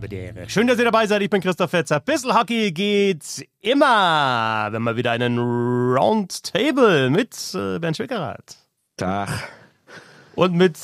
Belvedere. Schön, dass ihr dabei seid. Ich bin Christoph Fetzer. Bissl Hockey geht's immer, wenn wir wieder einen Roundtable mit Bernd Schwickerath. Tag. Und mit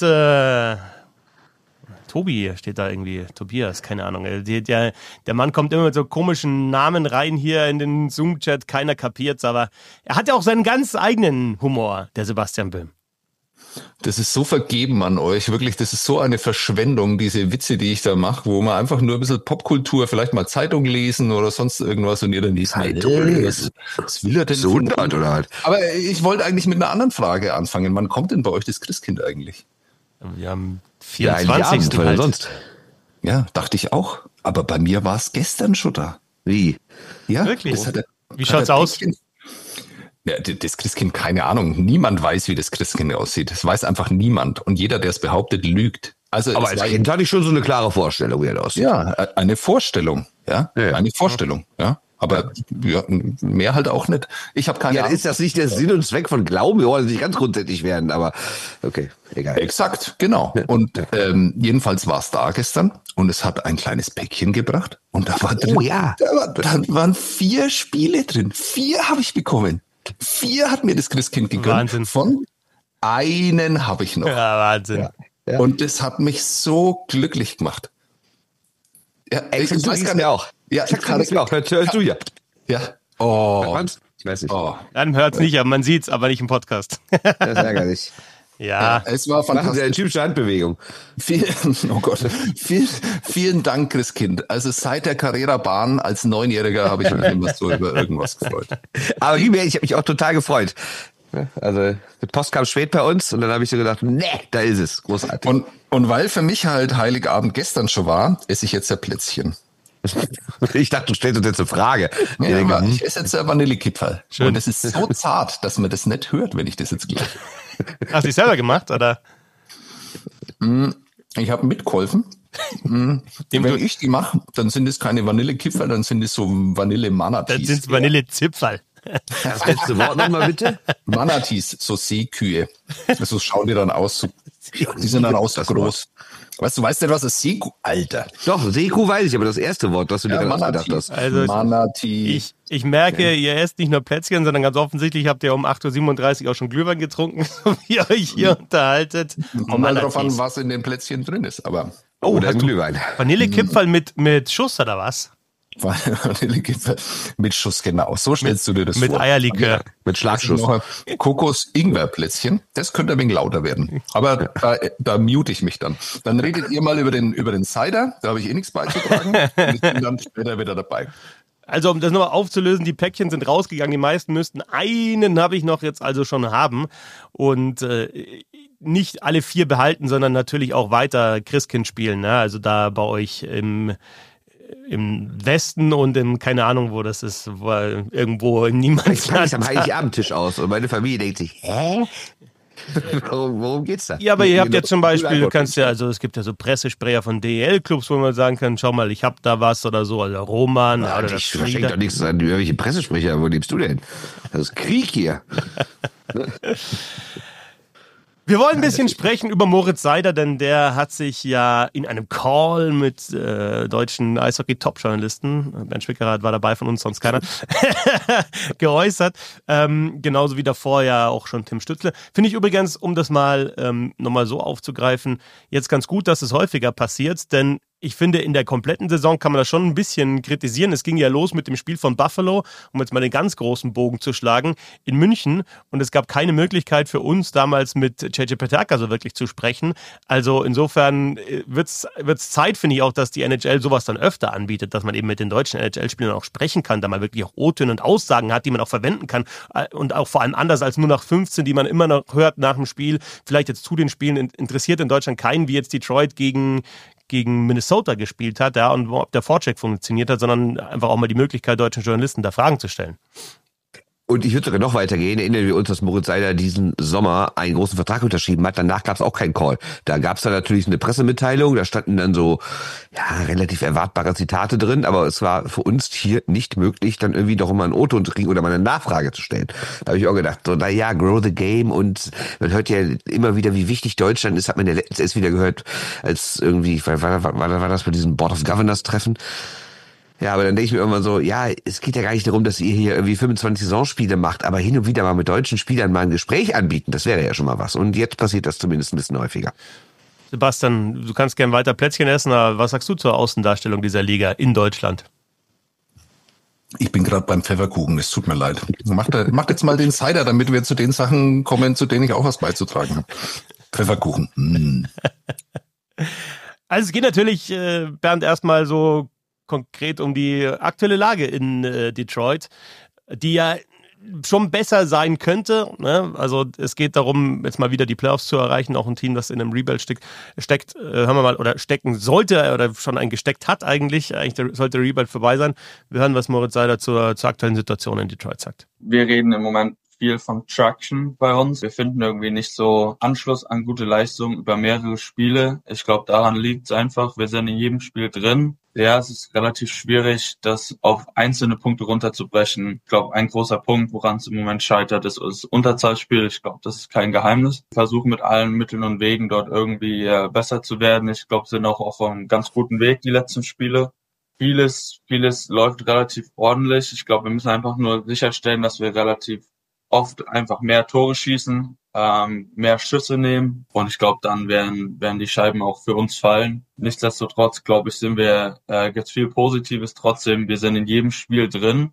Tobi steht da irgendwie. Tobias, keine Ahnung. Der Mann kommt immer mit so komischen Namen rein hier in den Zoom-Chat. Keiner kapiert's, aber er hat ja auch seinen ganz eigenen Humor, der Sebastian Böhm. Das ist so vergeben an euch, wirklich, das ist so eine Verschwendung, diese Witze, die ich da mache, wo man einfach nur ein bisschen Popkultur, vielleicht mal Zeitung lesen oder sonst irgendwas und ihr dann die Zeitung lesen. Was will er denn? So oder halt. Aber ich wollte eigentlich mit einer anderen Frage anfangen. Wann kommt denn bei euch das Christkind eigentlich? Wir haben Ja, 24. weil halt. sonst. Ja, dachte ich auch. Aber bei mir war es gestern schon da. Wie? Ja, Wirklich? das hat Wie schaut's aus? Ja, das Christkind, keine Ahnung. Niemand weiß, wie das Christkind aussieht. Das weiß einfach niemand. Und jeder, der es behauptet, lügt. Also Aber als Kind hatte ich schon so eine klare Vorstellung, wie er aussieht. Ja, eine Vorstellung. Ja, Ja. eine Vorstellung. Ja, aber ja, mehr halt auch nicht. Ich habe keine Ja, Ahnung. ist das nicht der Sinn und Zweck von Glauben? Wir wollen nicht ganz grundsätzlich werden, aber okay, egal. Exakt, genau. Und jedenfalls war es da gestern und es hat ein kleines Päckchen gebracht und da war drin, Oh ja. da waren 4 Spiele drin. 4 habe ich bekommen. 4 hat mir das Christkind gegönnt. Wahnsinn. Von einen habe ich noch. Ja, Wahnsinn. Ja. Und das hat mich so glücklich gemacht. Ja, Ey, du weiß gar mir auch. Ja, Ich kann es mir auch. Hörst du ja. Ja. Oh. Kannst? Ich weiß nicht. Oh. Dann hört's nicht, aber man sieht's, aber nicht im Podcast. Das ist ärgerlich. Ja. Es war Machen Sie eine fantastisch. typische Handbewegung. Oh Gott. Vielen Dank, Christkind. Also seit der Carrera-Bahn als 9-Jähriger habe ich mich immer so über irgendwas gefreut. Aber ich habe mich auch total gefreut. Also, die Post kam spät bei uns und dann habe ich so gedacht, nee, da ist es. Großartig. Und weil für mich halt Heiligabend gestern schon war, esse ich jetzt ein Plätzchen. Ich dachte, du stellst uns jetzt eine Frage. Ich Ja, denke, aber ich esse jetzt ein Vanillekipferl. Schön. Und es ist so zart, dass man das nicht hört, wenn ich das jetzt gleich. Hast du dich selber gemacht, oder? Ich habe mitgeholfen. Wenn ich die mache, dann sind es keine Vanillekipferl, dann sind es so Dann Vanille-Manatees. sind's Vanillezipferl. das letzte Wort nochmal bitte. Manatees, so Seekühe. So schauen die dann aus. So, die sind dann auch so groß. Weißt du nicht, was ein Seekuh... Alter. Doch, Seekuh weiß ich, aber das erste Wort, was du dir Ja, gerade Manatee. ausgedacht hast. Also Manatee. ich merke, ihr esst nicht nur Plätzchen, sondern ganz offensichtlich habt ihr um 8.37 Uhr auch schon Glühwein getrunken, so wie ihr euch hier unterhaltet. Kommt halt drauf an, Manatees. was in den Plätzchen drin ist. Aber Oh, da hast ist du- Glühwein. Vanillekipferl mit Schuss, oder was? Vanillekipferl mit Schuss, genau. So stellst du dir das Mit vor. Eierlikör. Mit Schlagschuss. Noch ein Kokos-Ingwer-Plätzchen. Das könnte ein wenig lauter werden. Aber da mute ich mich dann. Dann redet ihr mal über den Cider. Da habe ich eh nichts beizutragen. Und ich bin dann später wieder dabei. Also, um das nochmal aufzulösen, die Päckchen sind rausgegangen. Die meisten müssten einen habe ich noch jetzt also schon haben. Und nicht alle 4 behalten, sondern natürlich auch weiter Christkind spielen. Ne? Also da bei euch im Westen und im, keine Ahnung, wo das ist, wo irgendwo im Ich kann Niemandsland. nicht am Heiligabendtisch aus und meine Familie denkt sich, hä? Worum geht's da? Ja, aber ihr habt ja zum Beispiel, du Antwort. kannst ja, also es gibt ja so Pressesprecher von DEL-Clubs, wo man sagen kann, schau mal, ich hab da was oder so, also Roman Ja, oder das ich verschenke Frieda. doch nichts an irgendwelche Pressesprecher. Wo lebst du denn? Das ist Krieg hier. Wir wollen ein bisschen sprechen über Moritz Seider, denn der hat sich ja in einem Call mit deutschen Eishockey-Top-Journalisten, Bernd Schwickerath war dabei von uns, sonst keiner, geäußert. Genauso wie davor ja auch schon Tim Stützle. Finde ich übrigens, um das mal nochmal so aufzugreifen, jetzt ganz gut, dass es häufiger passiert, denn ich finde, in der kompletten Saison kann man das schon ein bisschen kritisieren. Es ging ja los mit dem Spiel von Buffalo, um jetzt mal den ganz großen Bogen zu schlagen, in München. Und es gab keine Möglichkeit für uns damals mit JJ Peterka so wirklich zu sprechen. Also insofern wird's Zeit, finde ich auch, dass die NHL sowas dann öfter anbietet, dass man eben mit den deutschen NHL-Spielern auch sprechen kann, da man wirklich auch O-Töne und Aussagen hat, die man auch verwenden kann. Und auch vor allem anders als nur nach 15, die man immer noch hört nach dem Spiel. Vielleicht jetzt zu den Spielen interessiert in Deutschland keinen, wie jetzt Detroit gegen Minnesota gespielt hat, ja, und ob der Vorcheck funktioniert hat, sondern einfach auch mal die Möglichkeit, deutschen Journalisten da Fragen zu stellen. Und ich würde sogar noch weitergehen. Erinnern wir uns, dass Moritz Seider diesen Sommer einen großen Vertrag unterschrieben hat. Danach gab es auch keinen Call. Da gab es dann natürlich eine Pressemitteilung. Da standen dann so relativ erwartbare Zitate drin. Aber es war für uns hier nicht möglich, dann irgendwie doch mal ein O-Ton zu kriegen oder mal eine Nachfrage zu stellen. Da habe ich auch gedacht, so grow the game. Und man hört ja immer wieder, wie wichtig Deutschland ist. Hat man ja letztens erst wieder gehört, als irgendwie, war das bei diesem Board of Governors Treffen. Ja, aber dann denke ich mir irgendwann so, es geht ja gar nicht darum, dass ihr hier irgendwie 25 Saisonspiele macht, aber hin und wieder mal mit deutschen Spielern mal ein Gespräch anbieten, das wäre ja schon mal was. Und jetzt passiert das zumindest ein bisschen häufiger. Sebastian, du kannst gern weiter Plätzchen essen, aber was sagst du zur Außendarstellung dieser Liga in Deutschland? Ich bin gerade beim Pfefferkuchen, es tut mir leid. Macht jetzt mal den Cider, damit wir zu den Sachen kommen, zu denen ich auch was beizutragen habe. Pfefferkuchen. Also es geht natürlich, Bernd, erstmal so konkret um die aktuelle Lage in Detroit, die ja schon besser sein könnte. Ne? Also es geht darum, jetzt mal wieder die Playoffs zu erreichen, auch ein Team, das in einem Rebuild steckt, hören wir mal, oder stecken sollte oder schon einen gesteckt hat eigentlich. Eigentlich sollte der Rebuild vorbei sein. Wir hören, was Moritz Seider zur aktuellen Situation in Detroit sagt. Wir reden im Moment viel von Traction bei uns. Wir finden irgendwie nicht so Anschluss an gute Leistungen über mehrere Spiele. Ich glaube, daran liegt es einfach. Wir sind in jedem Spiel drin. Ja, es ist relativ schwierig, das auf einzelne Punkte runterzubrechen. Ich glaube, ein großer Punkt, woran es im Moment scheitert, ist das Unterzahlspiel. Ich glaube, das ist kein Geheimnis. Wir versuchen mit allen Mitteln und Wegen dort irgendwie besser zu werden. Ich glaube, sind auch auf einem ganz guten Weg, die letzten Spiele. Vieles läuft relativ ordentlich. Ich glaube, wir müssen einfach nur sicherstellen, dass wir relativ oft einfach mehr Tore schießen, mehr Schüsse nehmen, und ich glaube, dann werden die Scheiben auch für uns fallen. Nichtsdestotrotz, glaube ich, gibt's viel Positives trotzdem. Wir sind in jedem Spiel drin,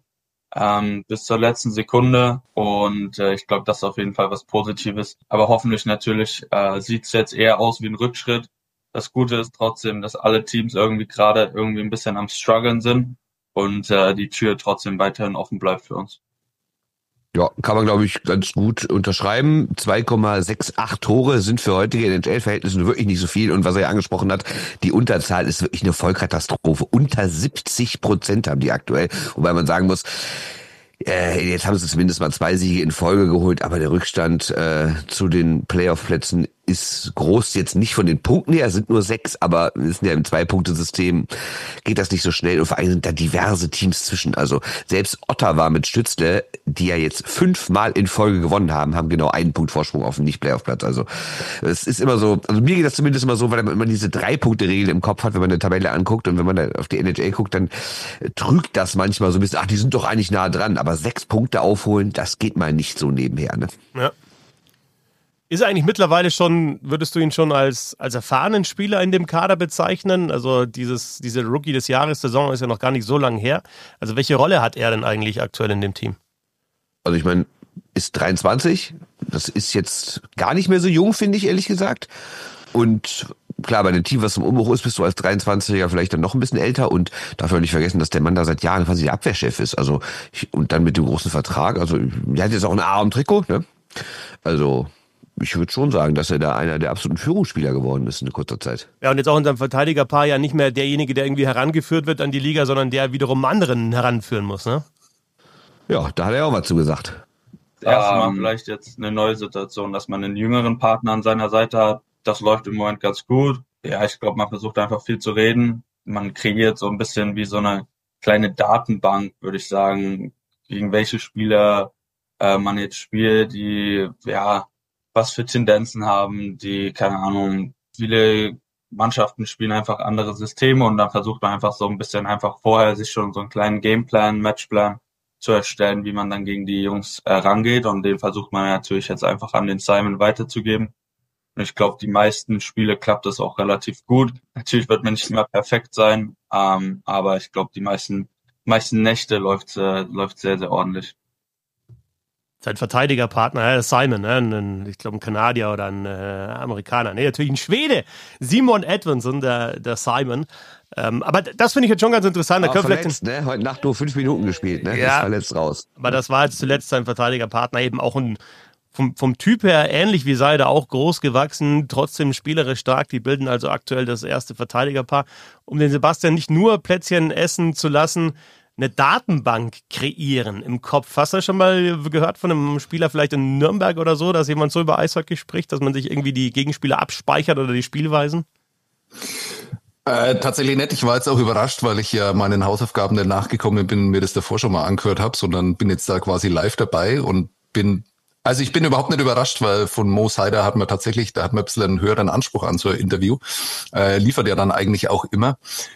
bis zur letzten Sekunde, und ich glaube, das ist auf jeden Fall was Positives. Aber hoffentlich natürlich sieht's jetzt eher aus wie ein Rückschritt. Das Gute ist trotzdem, dass alle Teams irgendwie ein bisschen am Struggeln sind und die Tür trotzdem weiterhin offen bleibt für uns. Ja, kann man, glaube ich, ganz gut unterschreiben. 2,68 Tore sind für heutige NHL-Verhältnisse wirklich nicht so viel. Und was er ja angesprochen hat, die Unterzahl ist wirklich eine Vollkatastrophe. Unter 70% haben die aktuell. Wobei man sagen muss, jetzt haben sie zumindest mal 2 Siege in Folge geholt, aber der Rückstand zu den Playoff-Plätzen ist groß, jetzt nicht von den Punkten her, sind nur 6, aber wir sind ja im 2-Punkte-System, geht das nicht so schnell, und vor allem sind da diverse Teams zwischen. Also selbst Ottawa mit Stützle, die ja jetzt 5-mal in Folge gewonnen haben genau 1 Punkt Vorsprung auf den Nicht-Playoff-Platz. Also es ist immer so, also mir geht das zumindest immer so, weil man diese 3-Punkte-Regel im Kopf hat, wenn man eine Tabelle anguckt, und wenn man da auf die NHL guckt, dann trügt das manchmal so ein bisschen, die sind doch eigentlich nah dran, aber 6 Punkte aufholen, das geht mal nicht so nebenher, ne? Ja. Ist er eigentlich mittlerweile schon, würdest du ihn schon als erfahrenen Spieler in dem Kader bezeichnen? Also diese Rookie des Jahres Saison ist ja noch gar nicht so lange her. Also welche Rolle hat er denn eigentlich aktuell in dem Team? Also ich meine, ist 23, das ist jetzt gar nicht mehr so jung, finde ich, ehrlich gesagt. Und klar, bei einem Team, was im Umbruch ist, bist du als 23er vielleicht dann noch ein bisschen älter, und darf man nicht vergessen, dass der Mann da seit Jahren quasi der Abwehrchef ist. Also und dann mit dem großen Vertrag, also der hat jetzt auch ein A am Trikot, ne? Also ich würde schon sagen, dass er da einer der absoluten Führungsspieler geworden ist in kurzer Zeit. Ja, und jetzt auch in seinem Verteidigerpaar ja nicht mehr derjenige, der irgendwie herangeführt wird an die Liga, sondern der wiederum anderen heranführen muss, ne? Ja, da hat er auch was zu gesagt. Erstmal vielleicht jetzt eine neue Situation, dass man einen jüngeren Partner an seiner Seite hat. Das läuft im Moment ganz gut. Ja, ich glaube, man versucht einfach viel zu reden. Man kreiert so ein bisschen wie so eine kleine Datenbank, würde ich sagen, gegen welche Spieler man jetzt spielt, die was für Tendenzen haben, die, keine Ahnung, viele Mannschaften spielen einfach andere Systeme, und dann versucht man einfach so ein bisschen einfach vorher sich schon so einen kleinen Gameplan, Matchplan zu erstellen, wie man dann gegen die Jungs rangeht, und den versucht man natürlich jetzt einfach an den Simon weiterzugeben. Und ich glaube, die meisten Spiele klappt das auch relativ gut. Natürlich wird man nicht immer perfekt sein, aber ich glaube, die meisten Nächte läuft sehr, sehr ordentlich. Sein Verteidigerpartner, Simon, ne? Ich glaube ein Kanadier oder ein Amerikaner. Nee, natürlich ein Schwede. Simon Edvinsson, der Simon. Aber das finde ich jetzt schon ganz interessant. Da verletzt, ne? Heute Nacht nur 5 Minuten gespielt, ne? Ja, ist verletzt raus. Aber das war jetzt zuletzt sein Verteidigerpartner, eben auch vom Typ her ähnlich wie Seider, auch groß gewachsen, trotzdem spielerisch stark. Die bilden also aktuell das erste Verteidigerpaar. Um den Sebastian nicht nur Plätzchen essen zu lassen, eine Datenbank kreieren im Kopf. Hast du schon mal gehört von einem Spieler vielleicht in Nürnberg oder so, dass jemand so über Eishockey spricht, dass man sich irgendwie die Gegenspieler abspeichert oder die Spielweisen? Tatsächlich nicht. Ich war jetzt auch überrascht, weil ich ja meinen Hausaufgaben nicht nachgekommen bin, mir das davor schon mal angehört habe, sondern bin jetzt da quasi live dabei und ich bin überhaupt nicht überrascht, weil von Mo Seider hat man ein bisschen einen höheren Anspruch an so ein Interview. Liefert ja dann eigentlich auch immer.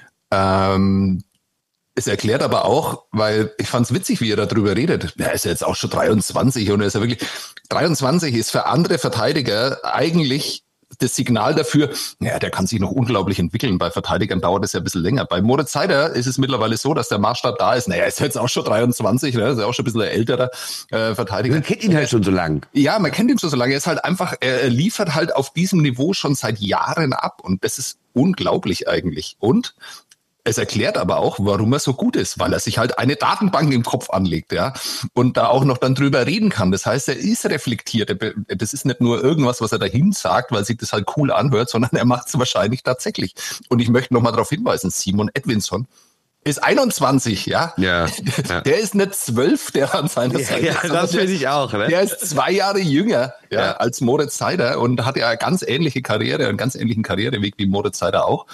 Es erklärt aber auch, weil ich fand's witzig, wie er darüber redet. Er ist ja jetzt auch schon 23 und er ist ja wirklich, 23 ist für andere Verteidiger eigentlich das Signal dafür, ja, der kann sich noch unglaublich entwickeln. Bei Verteidigern dauert es ja ein bisschen länger. Bei Moritz Seider ist es mittlerweile so, dass der Maßstab da ist. Er ist jetzt auch schon 23, ne? Ist ja auch schon ein bisschen ein älterer Verteidiger. Man kennt ihn halt schon so lange. Ja, man kennt ihn schon so lange. Er ist halt einfach, er liefert halt auf diesem Niveau schon seit Jahren ab und das ist unglaublich eigentlich. Und es erklärt aber auch, warum er so gut ist, weil er sich halt eine Datenbank im Kopf anlegt, ja, und da auch noch dann drüber reden kann. Das heißt, er ist reflektiert. Das ist nicht nur irgendwas, was er dahin sagt, weil sich das halt cool anhört, sondern er macht es wahrscheinlich tatsächlich. Und ich möchte noch mal darauf hinweisen, Simon Edvinsson ist 21, ja. Ja. Der ist nicht 12, der an seiner Seite ist. Ja, das finde ich auch, ne? Der ist 2 Jahre jünger, als Moritz Seider und hat ja eine ganz ähnliche Karriere, einen ganz ähnlichen Karriereweg wie Moritz Seider auch.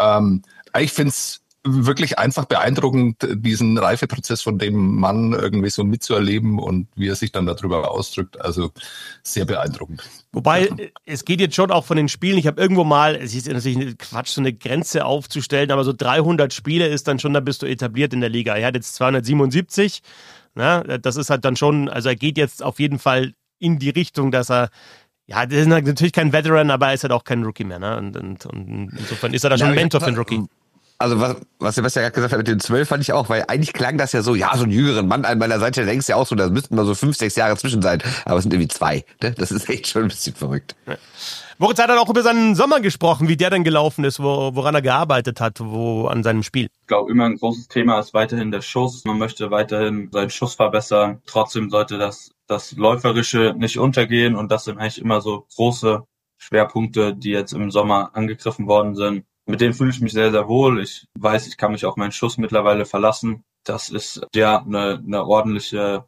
Ich finde es wirklich einfach beeindruckend, diesen Reifeprozess von dem Mann irgendwie so mitzuerleben und wie er sich dann darüber ausdrückt. Also sehr beeindruckend. Wobei, es geht jetzt schon auch von den Spielen. Ich habe irgendwo mal, es ist natürlich Quatsch, so eine Grenze aufzustellen, aber so 300 Spiele ist dann schon, da bist du etabliert in der Liga. Er hat jetzt 277. Ne? Das ist halt dann schon, also er geht jetzt auf jeden Fall in die Richtung, dass er, ja, das ist natürlich kein Veteran, aber er ist halt auch kein Rookie mehr. Ne? Und insofern ist er da schon ein Mentor für einen Rookie. Also was Sebastian gerade gesagt hat mit den 12 fand ich auch, weil eigentlich klang das ja so, ja, so einen jüngeren Mann an meiner Seite, da denkst du ja auch so, da müssten mal so 5, 6 Jahre zwischen sein, aber es sind irgendwie 2. Ne? Das ist echt schon ein bisschen verrückt. Ja. Moritz hat dann auch über seinen Sommer gesprochen, wie der dann gelaufen ist, woran er gearbeitet hat, an seinem Spiel. Ich glaube, immer ein großes Thema ist weiterhin der Schuss. Man möchte weiterhin seinen Schuss verbessern. Trotzdem sollte das Läuferische nicht untergehen und das sind eigentlich immer so große Schwerpunkte, die jetzt im Sommer angegriffen worden sind. Mit denen fühle ich mich sehr, sehr wohl. Ich weiß, ich kann mich auf meinen Schuss mittlerweile verlassen. Das ist ja eine ordentliche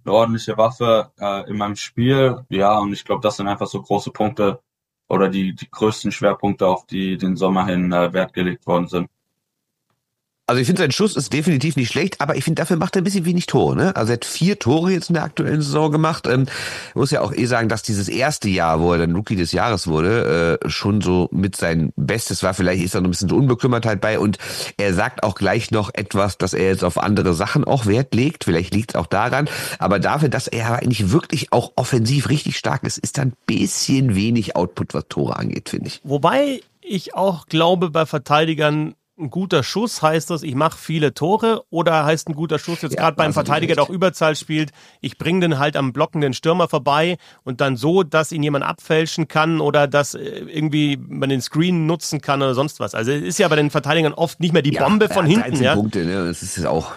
Waffe in meinem Spiel. Ja, und ich glaube, das sind einfach so große Punkte oder die größten Schwerpunkte, auf die den Sommer hin Wert gelegt worden sind. Also ich finde, sein Schuss ist definitiv nicht schlecht, aber ich finde, dafür macht er ein bisschen wenig Tore. Ne? Also er hat 4 Tore jetzt in der aktuellen Saison gemacht. Ich muss ja auch sagen, dass dieses erste Jahr, wo er dann Rookie des Jahres wurde, schon so mit sein Bestes war. Vielleicht ist da noch ein bisschen so Unbekümmertheit bei und er sagt auch gleich noch etwas, dass er jetzt auf andere Sachen auch Wert legt. Vielleicht liegt es auch daran. Aber dafür, dass er eigentlich wirklich auch offensiv richtig stark ist da ein bisschen wenig Output, was Tore angeht, finde ich. Wobei ich auch glaube, bei Verteidigern, ein guter Schuss heißt das, ich mache viele Tore, oder heißt ein guter Schuss jetzt gerade beim Verteidiger, der auch Überzahl spielt, ich bringe den halt am blockenden Stürmer vorbei und dann so, dass ihn jemand abfälschen kann oder dass irgendwie man den Screen nutzen kann oder sonst was. Also es ist ja bei den Verteidigern oft nicht mehr die Bombe von hinten. 13 Punkte, ne? Das ist jetzt auch,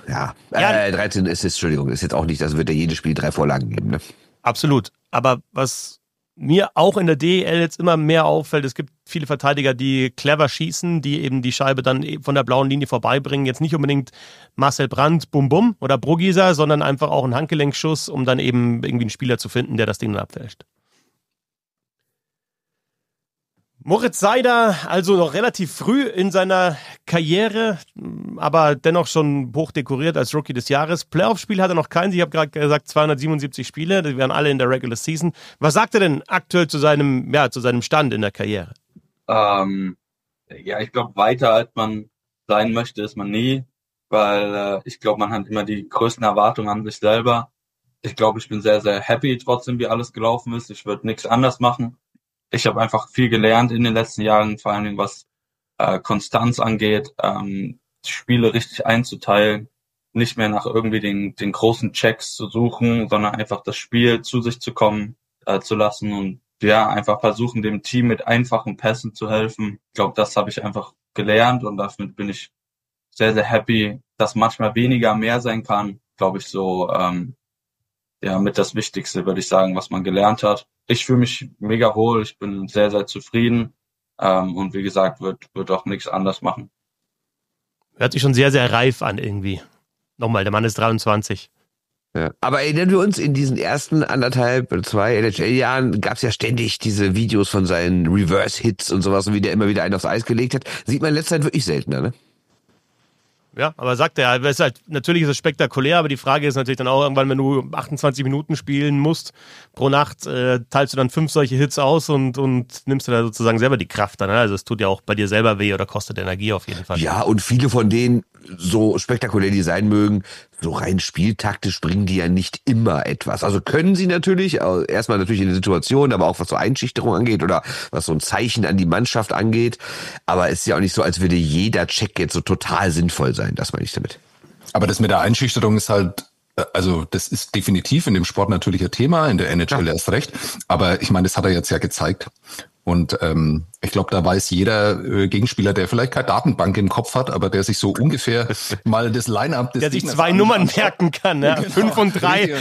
13 Assists, Entschuldigung, ist jetzt auch nicht, also wird ja jedes Spiel 3 Vorlagen geben, ne? Absolut. Aber was mir auch in der DEL jetzt immer mehr auffällt, es gibt viele Verteidiger, die clever schießen, die eben die Scheibe dann von der blauen Linie vorbeibringen. Jetzt nicht unbedingt Marcel Brandt, Bum Bum oder Brugisa, sondern einfach auch einen Handgelenkschuss, um dann eben irgendwie einen Spieler zu finden, der das Ding dann abfälscht. Moritz Seider, also noch relativ früh in seiner Karriere, aber dennoch schon hoch dekoriert als Rookie des Jahres. Playoff-Spiel hat er noch keins. Ich habe gerade gesagt 277 Spiele, die wären alle in der Regular Season. Was sagt er denn aktuell zu seinem Stand in der Karriere? Ich glaube, weiter als man sein möchte, ist man nie, weil ich glaube, man hat immer die größten Erwartungen an sich selber. Ich glaube, ich bin sehr, sehr happy trotzdem, wie alles gelaufen ist. Ich würde nichts anders machen. Ich habe einfach viel gelernt in den letzten Jahren, vor allem was Konstanz angeht, Spiele richtig einzuteilen, nicht mehr nach irgendwie den großen Checks zu suchen, sondern einfach das Spiel zu sich zu kommen zu lassen und ja, einfach versuchen, dem Team mit einfachen Pässen zu helfen. Ich glaube, das habe ich einfach gelernt und damit bin ich sehr, sehr happy, dass manchmal weniger mehr sein kann, glaube ich, so mit das Wichtigste, würde ich sagen, was man gelernt hat. Ich fühle mich mega wohl, ich bin sehr, sehr zufrieden und wie gesagt, wird auch nichts anders machen. Hört sich schon sehr, sehr reif an irgendwie. Nochmal, der Mann ist 23. Ja. Aber erinnern wir uns, in diesen ersten 1,5 oder 2 NHL-Jahren gab es ja ständig diese Videos von seinen Reverse-Hits und sowas, und wie der immer wieder einen aufs Eis gelegt hat. Sieht man in letzter Zeit wirklich seltener, ne? Ja, aber sagt er, es ist halt, natürlich ist es spektakulär, aber die Frage ist natürlich dann auch irgendwann, wenn du 28 Minuten spielen musst pro Nacht, teilst du dann 5 solche Hits aus und nimmst du da sozusagen selber die Kraft dann. Also es tut ja auch bei dir selber weh oder kostet Energie auf jeden Fall. Ja, und viele von denen, so spektakulär die sein mögen, so rein spieltaktisch bringen die ja nicht immer etwas. Also können sie natürlich, erstmal natürlich in der Situation, aber auch was so Einschüchterung angeht oder was so ein Zeichen an die Mannschaft angeht. Aber es ist ja auch nicht so, als würde jeder Check jetzt so total sinnvoll sein. Das meine ich damit. Aber das mit der Einschüchterung ist halt, also das ist definitiv in dem Sport natürlich ein Thema, in der NHL erst recht. Aber ich meine, das hat er jetzt ja gezeigt. Und ich glaube, da weiß jeder Gegenspieler, der vielleicht keine Datenbank im Kopf hat, aber der sich so ungefähr mal das Line-Up des der sich Gegners 2 Nummern merken kann, ne? Genau. 5 und 3.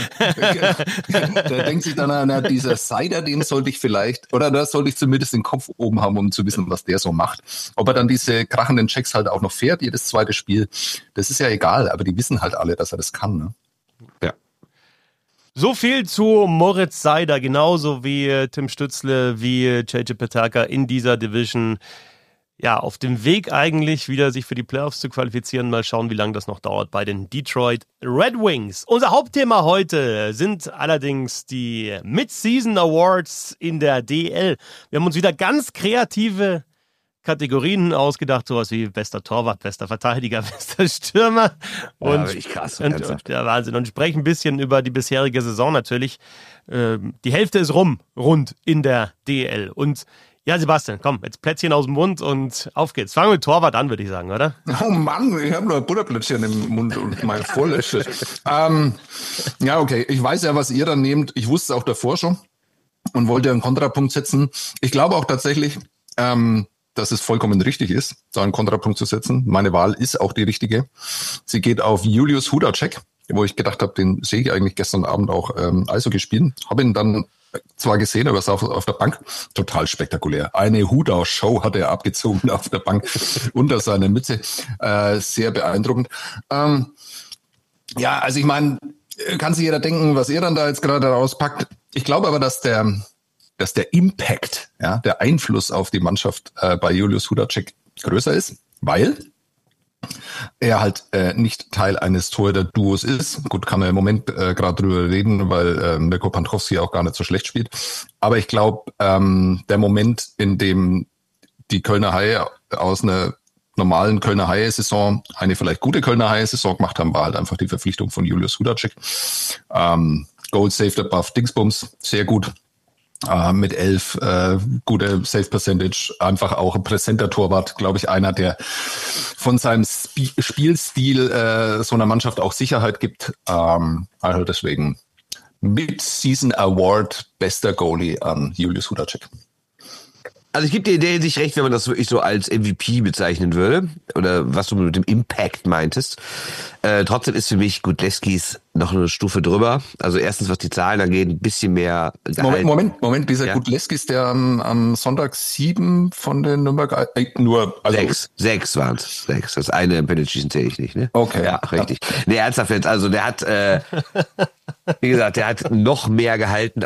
Der denkt sich dann, na, dieser Seider, den sollte ich vielleicht, oder da sollte ich zumindest den Kopf oben haben, um zu wissen, was der so macht. Ob er dann diese krachenden Checks halt auch noch fährt, jedes zweite Spiel, das ist ja egal, aber die wissen halt alle, dass er das kann, ne? Ja. So viel zu Moritz Seider, genauso wie Tim Stützle, wie JJ Peterka in dieser Division. Ja, auf dem Weg eigentlich wieder sich für die Playoffs zu qualifizieren. Mal schauen, wie lange das noch dauert bei den Detroit Red Wings. Unser Hauptthema heute sind allerdings die Mid-Season Awards in der DL. Wir haben uns wieder ganz kreative Kategorien ausgedacht, sowas wie bester Torwart, bester Verteidiger, bester Stürmer. Und, ja, wirklich krass. und der Wahnsinn. Und sprechen ein bisschen über die bisherige Saison natürlich. Die Hälfte ist rund in der DL. Und ja, Sebastian, komm, jetzt Plätzchen aus dem Mund und auf geht's. Fangen wir mit Torwart an, würde ich sagen, oder? Oh Mann, ich habe nur ein Butterplätzchen im Mund und mein volles. Ja, okay, ich weiß ja, was ihr dann nehmt. Ich wusste es auch davor schon und wollte einen Kontrapunkt setzen. Ich glaube auch tatsächlich, dass es vollkommen richtig ist, da einen Kontrapunkt zu setzen. Meine Wahl ist auch die richtige. Sie geht auf Julius Hudacek, wo ich gedacht habe, den sehe ich eigentlich gestern Abend auch Eishockey spielen. Habe ihn dann zwar gesehen, aber es auf der Bank total spektakulär. Eine Hudau-Show hat er abgezogen auf der Bank unter seiner Mütze. Sehr beeindruckend. Ja, also ich meine, kann sich jeder denken, was ihr dann da jetzt gerade rauspackt. Ich glaube aber, dass der Impact, ja, der Einfluss auf die Mannschaft bei Julius Hudacek größer ist, weil er halt nicht Teil eines Torhüter-Duos ist. Gut, kann man im Moment gerade drüber reden, weil Mirko Pantrowski auch gar nicht so schlecht spielt. Aber ich glaube, der Moment, in dem die Kölner Haie aus einer normalen Kölner Haie-Saison eine vielleicht gute Kölner Haie-Saison gemacht haben, war halt einfach die Verpflichtung von Julius Hudacek. Goal saved above Dingsbums, sehr gut. Mit 11, gute Save Percentage, einfach auch ein präsenter Torwart, glaube ich, einer, der von seinem Spielstil so einer Mannschaft auch Sicherheit gibt. Also deswegen Mid-Season Award bester Goalie an Julius Hudacek. Also ich gebe dir in der Hinsicht recht, wenn man das wirklich so als MVP bezeichnen würde, oder was du mit dem Impact meintest. Trotzdem ist für mich Gudlewskis noch eine Stufe drüber. Also erstens, was die Zahlen angeht, ein bisschen mehr Gehalt. Moment, dieser Ja. Gudlewskis, der am Sonntag 7 von den Nürnberg, nur, also 6 waren es. 6. Das eine im Penalty-Schießen zähle ich nicht, ne? Okay. Ja, richtig. Nee, ernsthaft jetzt, also der hat, wie gesagt, der hat noch mehr gehalten,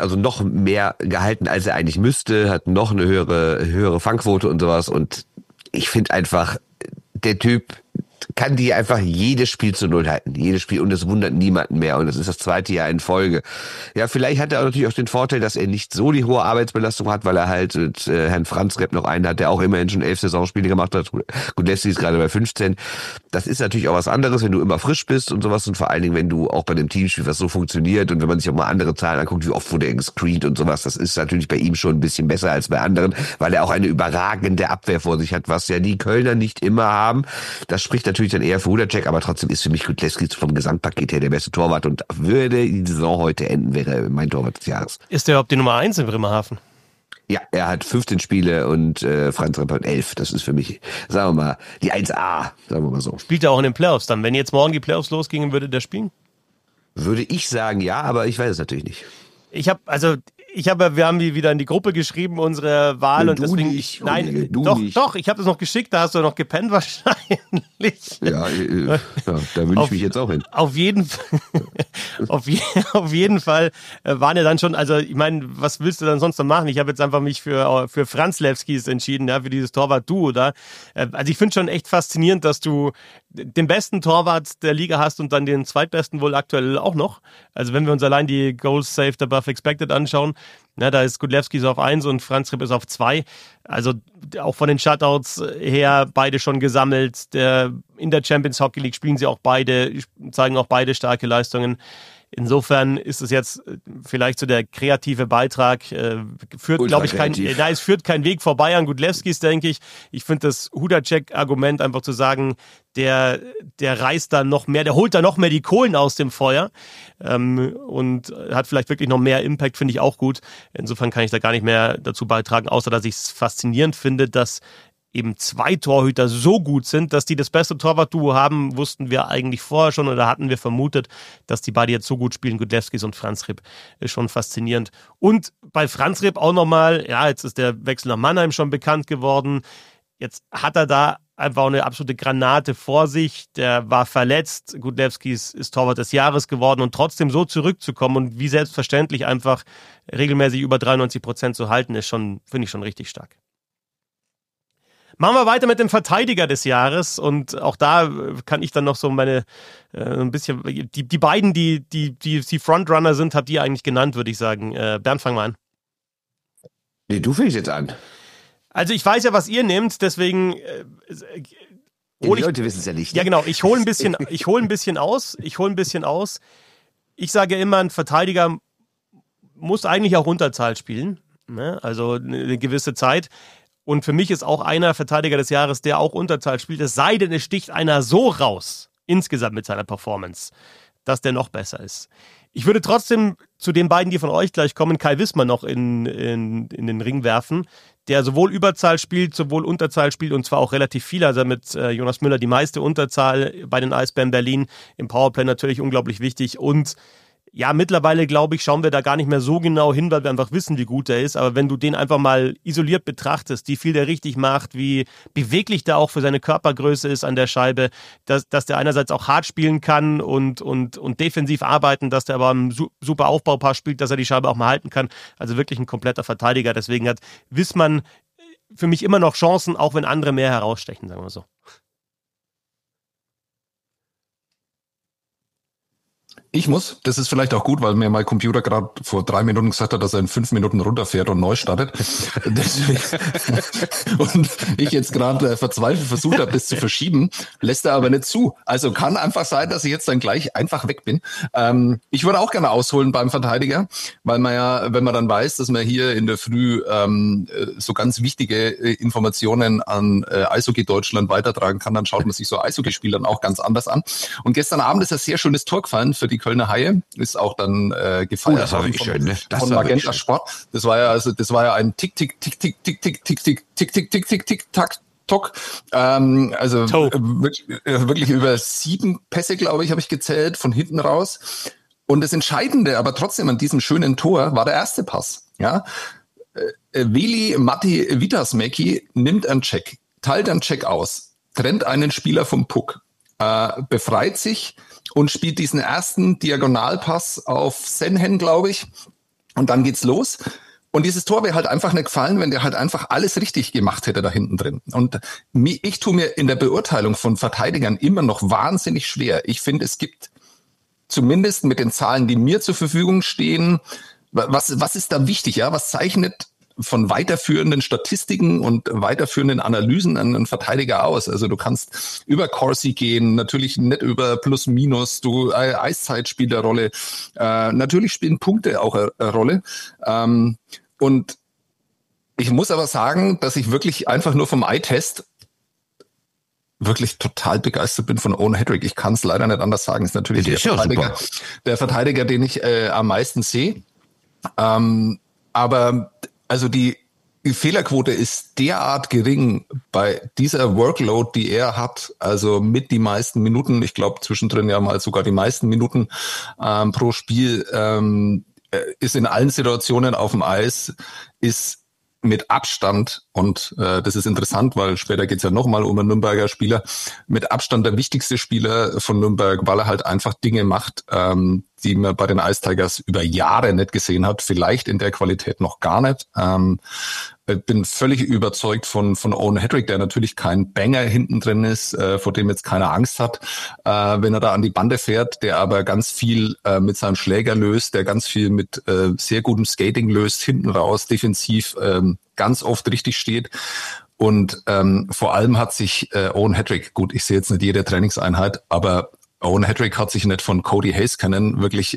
als er eigentlich müsste, hat noch eine höhere Fangquote und sowas, und ich finde einfach, der Typ kann die einfach jedes Spiel zu 0 halten. Jedes Spiel, und es wundert niemanden mehr. Und das ist das 2. Jahr in Folge. Ja, vielleicht hat er auch natürlich auch den Vorteil, dass er nicht so die hohe Arbeitsbelastung hat, weil er halt mit Herrn Franz Repp noch einen hat, der auch immerhin schon 11 Saisonspiele gemacht hat. Gudlewski ist gerade bei 15. Das ist natürlich auch was anderes, wenn du immer frisch bist und sowas, und vor allen Dingen, wenn du auch bei dem Team spielst, was so funktioniert, und wenn man sich auch mal andere Zahlen anguckt, wie oft wurde er gescreent und sowas, das ist natürlich bei ihm schon ein bisschen besser als bei anderen, weil er auch eine überragende Abwehr vor sich hat, was ja die Kölner nicht immer haben. Das spricht natürlich dann eher für Hudacek, aber trotzdem ist für mich Gudlewski vom Gesamtpaket her der beste Torwart, und würde die Saison heute enden, wäre er mein Torwart des Jahres. Ist der überhaupt die Nummer 1 in Bremerhaven? Ja, er hat 15 Spiele und Franz Repp hat 11. Das ist für mich, sagen wir mal, die 1A, sagen wir mal so. Spielt er auch in den Playoffs dann? Wenn jetzt morgen die Playoffs losgingen, würde der spielen? Würde ich sagen, ja, aber ich weiß es natürlich nicht. Wir haben die wieder in die Gruppe geschrieben, unsere Wahl, Nee, und du deswegen nicht, nein, Kollege, du doch, nicht. ich habe das noch geschickt, da hast du noch gepennt wahrscheinlich. eigentlich. Ja, da wünsche ich mich jetzt auch hin. Auf jeden Fall waren ja dann schon, also ich meine, was willst du dann sonst noch machen? Ich habe jetzt einfach mich für Franzlewskis entschieden, ja, für dieses Torwart-Duo da. Also ich finde schon echt faszinierend, dass du den besten Torwart der Liga hast und dann den zweitbesten wohl aktuell auch noch. Also wenn wir uns allein die Goals saved above expected anschauen, na, da ist Gudlewski so auf 1 und Franzreb ist auf 2. Also auch von den Shutouts her beide schon gesammelt. In der Champions Hockey League spielen sie auch beide, zeigen auch beide starke Leistungen. Insofern ist es jetzt vielleicht so der kreative Beitrag, führt, glaube ich, es führt kein Weg vorbei an Gudlewskis, denke ich. Ich finde das Hudacek-Argument einfach zu sagen, der reißt da noch mehr, der holt da noch mehr die Kohlen aus dem Feuer und hat vielleicht wirklich noch mehr Impact, finde ich auch gut. Insofern kann ich da gar nicht mehr dazu beitragen, außer dass ich es faszinierend finde, dass eben 2 Torhüter so gut sind, dass die das beste Torwartduo haben, wussten wir eigentlich vorher schon oder hatten wir vermutet, dass die beide jetzt so gut spielen, Gudlewskis und Franzreb, ist schon faszinierend. Und bei Franzreb auch nochmal, ja, jetzt ist der Wechsel nach Mannheim schon bekannt geworden, jetzt hat er da einfach auch eine absolute Granate vor sich, der war verletzt, Gudlewskis ist Torwart des Jahres geworden und trotzdem so zurückzukommen und wie selbstverständlich einfach regelmäßig über 93% zu halten, ist schon, finde ich schon richtig stark. Machen wir weiter mit dem Verteidiger des Jahres und auch da kann ich dann noch so meine ein bisschen, die beiden, die Frontrunner sind, habt ihr eigentlich genannt, würde ich sagen. Bernd, fang mal an. Nee, du fängst jetzt an. Also ich weiß ja, was ihr nehmt, deswegen die Leute wissen es ja nicht. Ja genau, ich hole ein bisschen aus. Ich sage immer, ein Verteidiger muss eigentlich auch Unterzahl spielen, ne? Also eine gewisse Zeit. Und für mich ist auch einer Verteidiger des Jahres, der auch Unterzahl spielt, es sei denn, es sticht einer so raus, insgesamt mit seiner Performance, dass der noch besser ist. Ich würde trotzdem zu den beiden, die von euch gleich kommen, Kai Wissmer noch in den Ring werfen, der sowohl Überzahl spielt, sowohl Unterzahl spielt und zwar auch relativ viel. Also mit Jonas Müller die meiste Unterzahl bei den Eisbären Berlin, im Powerplay natürlich unglaublich wichtig und ja, mittlerweile, glaube ich, schauen wir da gar nicht mehr so genau hin, weil wir einfach wissen, wie gut er ist. Aber wenn du den einfach mal isoliert betrachtest, wie viel der richtig macht, wie beweglich der auch für seine Körpergröße ist an der Scheibe, dass der einerseits auch hart spielen kann und defensiv arbeiten, dass der aber einen super Aufbaupass spielt, dass er die Scheibe auch mal halten kann. Also wirklich ein kompletter Verteidiger. Deswegen hat Wissmann für mich immer noch Chancen, auch wenn andere mehr herausstechen, sagen wir so. Ich muss, das ist vielleicht auch gut, weil mir mein Computer gerade vor 3 Minuten gesagt hat, dass er in 5 Minuten runterfährt und neu startet. Und ich jetzt gerade verzweifelt versucht habe, das zu verschieben, lässt er aber nicht zu. Also kann einfach sein, dass ich jetzt dann gleich einfach weg bin. Ich würde auch gerne ausholen beim Verteidiger, weil man ja, wenn man dann weiß, dass man hier in der Früh so ganz wichtige Informationen an Eishockey Deutschland weitertragen kann, dann schaut man sich so Eishockeyspielern auch ganz anders an. Und gestern Abend ist ein sehr schönes Tor gefallen für die Kölner Haie, ist auch dann gefeiert das war wirklich schön, ne? von Magenta Sport. Das war ja ein Tick, Tick, Tick, Tick, Tick, Tick, Tick, Tick, Tick, Tick, Tick, Tick, Tick, Tack, Tock. Wirklich über 7 Pässe, glaube ich, habe ich gezählt, von hinten raus. Und das Entscheidende, aber trotzdem an diesem schönen Tor, war der erste Pass. Ja, Veli-Matti Vitasmäki nimmt einen Check, teilt einen Check aus, trennt einen Spieler vom Puck, befreit sich und spielt diesen ersten Diagonalpass auf Senhen, glaube ich. Und dann geht's los. Und dieses Tor wäre halt einfach nicht gefallen, wenn der halt einfach alles richtig gemacht hätte da hinten drin. Und ich tue mir in der Beurteilung von Verteidigern immer noch wahnsinnig schwer. Ich finde, es gibt zumindest mit den Zahlen, die mir zur Verfügung stehen, was ist da wichtig? Ja, was zeichnet von weiterführenden Statistiken und weiterführenden Analysen einen Verteidiger aus? Also du kannst über Corsi gehen, natürlich nicht über Plus-Minus, Eiszeit spielt eine Rolle, natürlich spielen Punkte auch eine Rolle. Und ich muss aber sagen, dass ich wirklich einfach nur vom Eye-Test wirklich total begeistert bin von Owen Hedrick. Ich kann es leider nicht anders sagen. Ist natürlich der Verteidiger, den ich am meisten sehe. Aber also die Fehlerquote ist derart gering bei dieser Workload, die er hat, also mit die meisten Minuten, ich glaube zwischendrin ja mal sogar die meisten Minuten pro Spiel, ist in allen Situationen auf dem Eis, ist mit Abstand, und das ist interessant, weil später geht's ja nochmal um einen Nürnberger Spieler, mit Abstand der wichtigste Spieler von Nürnberg, weil er halt einfach Dinge macht, die man bei den Ice Tigers über Jahre nicht gesehen hat, vielleicht in der Qualität noch gar nicht. Ich bin völlig überzeugt von Owen Headrick, der natürlich kein Banger hinten drin ist, vor dem jetzt keiner Angst hat, wenn er da an die Bande fährt, der aber ganz viel mit seinem Schläger löst, der ganz viel mit sehr gutem Skating löst, hinten raus, defensiv ganz oft richtig steht. Und vor allem hat sich Owen Headrick, gut, ich sehe jetzt nicht jede Trainingseinheit, aber Owen Headrick hat sich nicht von Cody Heiskanen wirklich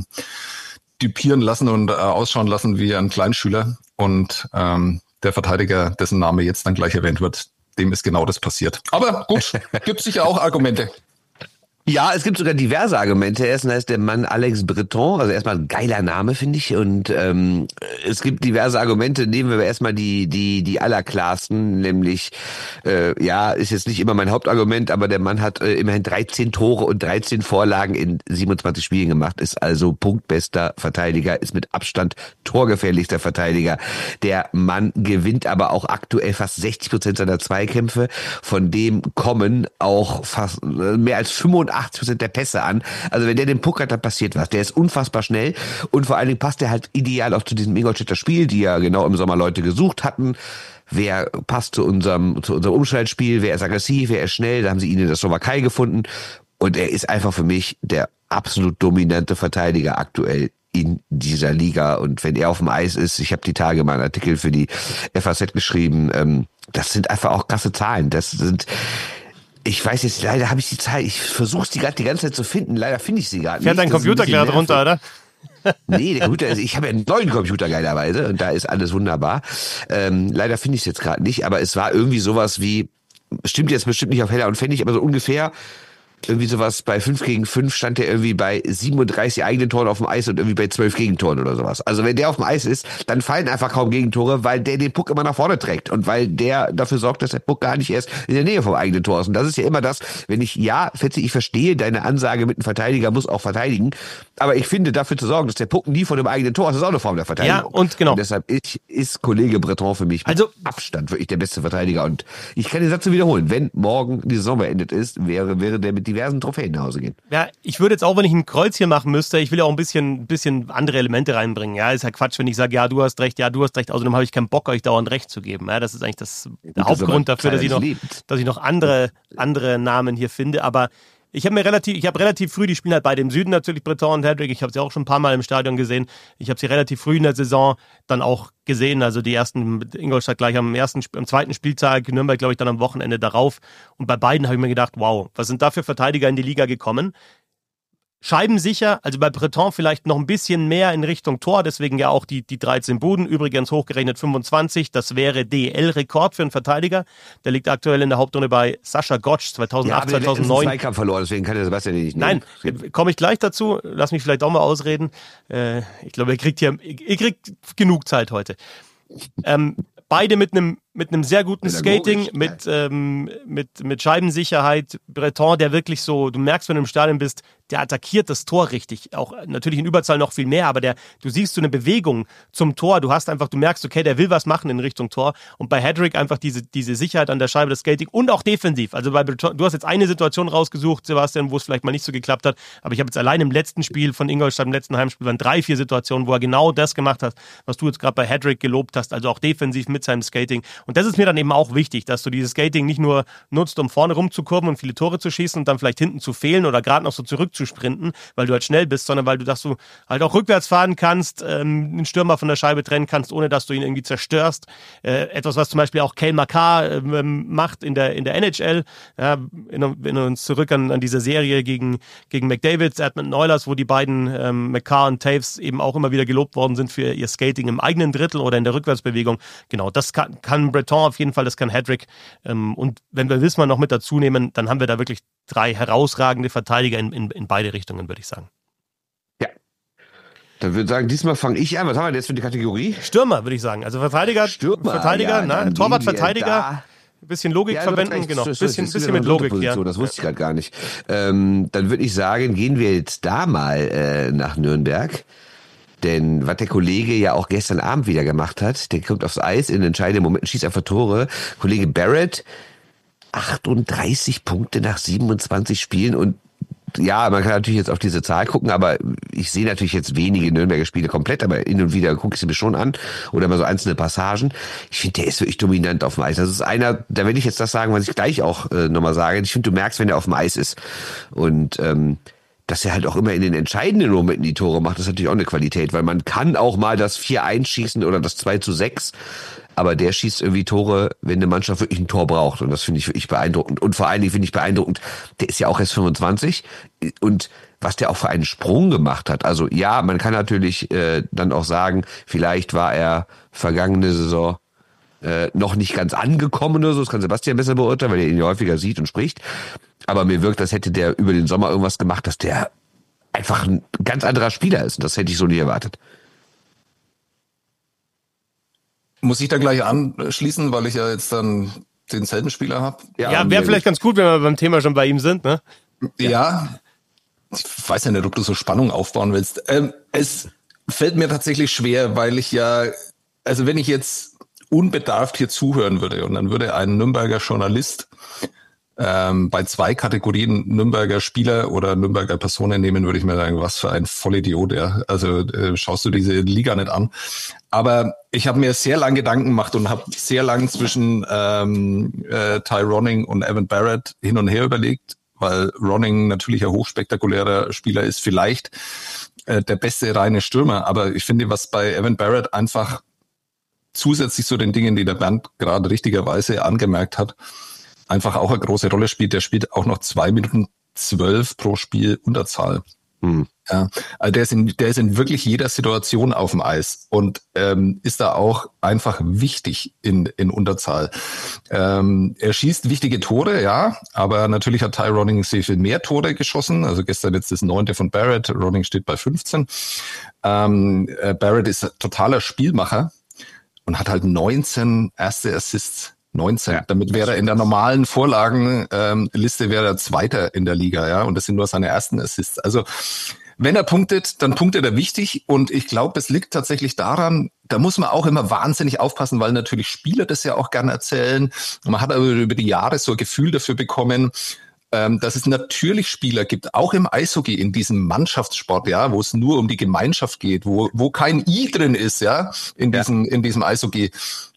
düpieren lassen und ausschauen lassen wie ein Kleinschüler. Und der Verteidiger, dessen Name jetzt dann gleich erwähnt wird, dem ist genau das passiert. Aber gut, gibt sicher auch Argumente. Ja, es gibt sogar diverse Argumente. Erstens heißt der Mann Alex Breton, also erstmal ein geiler Name, finde ich. Und es gibt diverse Argumente. Nehmen wir erstmal die allerklarsten, nämlich, ist jetzt nicht immer mein Hauptargument, aber der Mann hat immerhin 13 Tore und 13 Vorlagen in 27 Spielen gemacht, ist also punktbester Verteidiger, ist mit Abstand torgefährlichster Verteidiger. Der Mann gewinnt aber auch aktuell fast 60% seiner Zweikämpfe. Von dem kommen auch fast mehr als 85% der Pässe an. Also wenn der den Puck hat, dann passiert was. Der ist unfassbar schnell und vor allen Dingen passt der halt ideal auch zu diesem Ingolstädter Spiel, die ja genau im Sommer Leute gesucht hatten. Wer passt zu unserem Umschaltspiel? Wer ist aggressiv? Wer ist schnell? Da haben sie ihn in der Slowakei gefunden. Und er ist einfach für mich der absolut dominante Verteidiger aktuell in dieser Liga. Und wenn er auf dem Eis ist, ich habe die Tage mal einen Artikel für die FAZ geschrieben, das sind einfach auch krasse Zahlen. Das sind... Ich weiß jetzt, leider habe ich die Zahl, ich versuche es die ganze Zeit zu finden, leider finde ich sie gerade nicht. Fährt dein Computer gerade runter, oder? Nee, der Computer, ich habe ja einen neuen Computer geilerweise und da ist alles wunderbar. Leider finde ich es jetzt gerade nicht, aber es war irgendwie sowas wie, stimmt jetzt bestimmt nicht auf Heller und Pfennig, aber so ungefähr irgendwie sowas, bei 5 gegen 5 stand der irgendwie bei 37 eigenen Toren auf dem Eis und irgendwie bei 12 Gegentoren oder sowas. Also wenn der auf dem Eis ist, dann fallen einfach kaum Gegentore, weil der den Puck immer nach vorne trägt und weil der dafür sorgt, dass der Puck gar nicht erst in der Nähe vom eigenen Tor ist. Und das ist ja immer das, wenn ich, Fetzi, ich verstehe deine Ansage mit einem Verteidiger muss auch verteidigen, aber ich finde, dafür zu sorgen, dass der Puck nie von dem eigenen Tor ist, ist auch eine Form der Verteidigung. Ja, und genau. Und deshalb ist Kollege Breton für mich mit Abstand wirklich der beste Verteidiger. Und ich kann den Satz so wiederholen, wenn morgen die Saison beendet ist, wäre der mit diversen Trophäen nach Hause gehen. Ja, ich würde jetzt auch, wenn ich ein Kreuz hier machen müsste, ich will ja auch ein bisschen andere Elemente reinbringen. Ja, ist ja Quatsch, wenn ich sage, ja, du hast recht. Außerdem habe ich keinen Bock, euch dauernd recht zu geben. Ja, das ist eigentlich der Hauptgrund dafür, dass ich noch andere Namen hier finde. Aber ich habe relativ früh, die spielen halt beide im Süden natürlich, Breton und Headrick. Ich habe sie auch schon ein paar Mal im Stadion gesehen. Ich habe sie relativ früh in der Saison dann auch gesehen. Also die ersten mit Ingolstadt gleich am zweiten Spieltag, Nürnberg glaube ich dann am Wochenende darauf. Und bei beiden habe ich mir gedacht, wow, was sind da für Verteidiger in die Liga gekommen? Scheibensicher, also bei Breton vielleicht noch ein bisschen mehr in Richtung Tor, deswegen ja auch die 13 Buden, übrigens hochgerechnet 25, das wäre DEL-Rekord für einen Verteidiger, der liegt aktuell in der Hauptrunde bei Sascha Gotsch 2008, 2009. Ja, Zweikampf verloren, deswegen kann der Sebastian nicht nehmen. Nein, komme ich gleich dazu, lass mich vielleicht auch mal ausreden, ich glaube, ihr kriegt genug Zeit heute. Beide mit einem sehr guten Skating, mit Scheibensicherheit. Breton, der wirklich so, du merkst, wenn du im Stadion bist, der attackiert das Tor richtig. Auch natürlich in Überzahl noch viel mehr, aber du siehst so eine Bewegung zum Tor. Du merkst, okay, der will was machen in Richtung Tor. Und bei Headrick einfach diese Sicherheit an der Scheibe, das Skating und auch defensiv. Also bei Breton, du hast jetzt eine Situation rausgesucht, Sebastian, wo es vielleicht mal nicht so geklappt hat. Aber ich habe jetzt allein im letzten Spiel von Ingolstadt, im letzten Heimspiel, waren 3-4 Situationen, wo er genau das gemacht hat, was du jetzt gerade bei Headrick gelobt hast. Also auch defensiv mit seinem Skating. Und das ist mir dann eben auch wichtig, dass du dieses Skating nicht nur nutzt, um vorne rumzukurven und viele Tore zu schießen und dann vielleicht hinten zu fehlen oder gerade noch so zurückzusprinten, weil du halt schnell bist, sondern weil du halt auch rückwärts fahren kannst, einen Stürmer von der Scheibe trennen kannst, ohne dass du ihn irgendwie zerstörst. Etwas, was zum Beispiel auch Cale Makar macht in der NHL. Ja, wenn wir uns zurück an diese Serie gegen McDavid, Edmonton Oilers, wo die beiden Makar und Taves eben auch immer wieder gelobt worden sind für ihr Skating im eigenen Drittel oder in der Rückwärtsbewegung. Genau, das kann Breton auf jeden Fall, das kann Headrick. Und wenn wir Wismar noch mit dazu nehmen, dann haben wir da wirklich 3 herausragende Verteidiger in beide Richtungen, würde ich sagen. Ja. Dann würde ich sagen, diesmal fange ich an. Was haben wir denn jetzt für die Kategorie? Stürmer, würde ich sagen. Also Verteidiger, Torwart, Verteidiger. Ein bisschen Logik verwenden, genau. Bisschen mit Logik, ja. Das wusste ich gerade gar nicht. Dann würde ich sagen, gehen wir jetzt da mal nach Nürnberg. Denn was der Kollege ja auch gestern Abend wieder gemacht hat, der kommt aufs Eis in entscheidenden Momenten, schießt einfach Tore. Kollege Barrett, 38 Punkte nach 27 Spielen und ja, man kann natürlich jetzt auf diese Zahl gucken, aber ich sehe natürlich jetzt wenige Nürnberger Spiele komplett, aber hin und wieder gucke ich sie mir schon an oder mal so einzelne Passagen. Ich finde, der ist wirklich dominant auf dem Eis. Das ist einer, da will ich jetzt das sagen, was ich gleich auch nochmal sage. Ich finde, du merkst, wenn er auf dem Eis ist. Und dass er halt auch immer in den entscheidenden Momenten die Tore macht, ist natürlich auch eine Qualität, weil man kann auch mal das 4-1 schießen oder das 2-6, aber der schießt irgendwie Tore, wenn eine Mannschaft wirklich ein Tor braucht. Und das finde ich wirklich beeindruckend. Und vor allen Dingen finde ich beeindruckend, der ist ja auch erst 25 und was der auch für einen Sprung gemacht hat. Also ja, man kann natürlich dann auch sagen, vielleicht war er vergangene Saison noch nicht ganz angekommen oder so. Das kann Sebastian besser beurteilen, weil er ihn ja häufiger sieht und spricht. Aber mir wirkt, als hätte der über den Sommer irgendwas gemacht, dass der einfach ein ganz anderer Spieler ist. Und das hätte ich so nie erwartet. Muss ich da gleich anschließen, weil ich ja jetzt dann denselben Spieler habe? Ja, wäre vielleicht ganz gut, wenn wir beim Thema schon bei ihm sind, ne? Ja. Ich weiß ja nicht, ob du so Spannung aufbauen willst. Es fällt mir tatsächlich schwer, weil ich ja, also wenn ich jetzt unbedarft hier zuhören würde und dann würde ein Nürnberger Journalist bei 2 Kategorien Nürnberger Spieler oder Nürnberger Personen nehmen, würde ich mir sagen, was für ein Vollidiot, ja. Also schaust du diese Liga nicht an. Aber ich habe mir sehr lange Gedanken gemacht und habe sehr lang zwischen Ty Ronning und Evan Barrett hin und her überlegt, weil Ronning natürlich ein hochspektakulärer Spieler ist, vielleicht der beste reine Stürmer. Aber ich finde, was bei Evan Barrett einfach zusätzlich zu den Dingen, die der Bernd gerade richtigerweise angemerkt hat, einfach auch eine große Rolle spielt. Der spielt auch noch 2 Minuten 12 pro Spiel Unterzahl. Ja, also der ist in wirklich jeder Situation auf dem Eis und ist da auch einfach wichtig in Unterzahl. Er schießt wichtige Tore, ja, aber natürlich hat Ty Ronning sehr viel mehr Tore geschossen. Also gestern jetzt das 9. von Barrett, Ronning steht bei 15. Barrett ist ein totaler Spielmacher und hat halt 19 erste Assists. 19. Damit wäre er in der normalen Vorlagenliste wäre er Zweiter in der Liga, ja. Und das sind nur seine ersten Assists. Also wenn er punktet, dann punktet er wichtig. Und ich glaube, es liegt tatsächlich daran, da muss man auch immer wahnsinnig aufpassen, weil natürlich Spieler das ja auch gerne erzählen. Und man hat aber über die Jahre so ein Gefühl dafür bekommen, dass es natürlich Spieler gibt, auch im Eishockey, in diesem Mannschaftssport, ja, wo es nur um die Gemeinschaft geht, wo kein I drin ist, ja, in diesem Eishockey.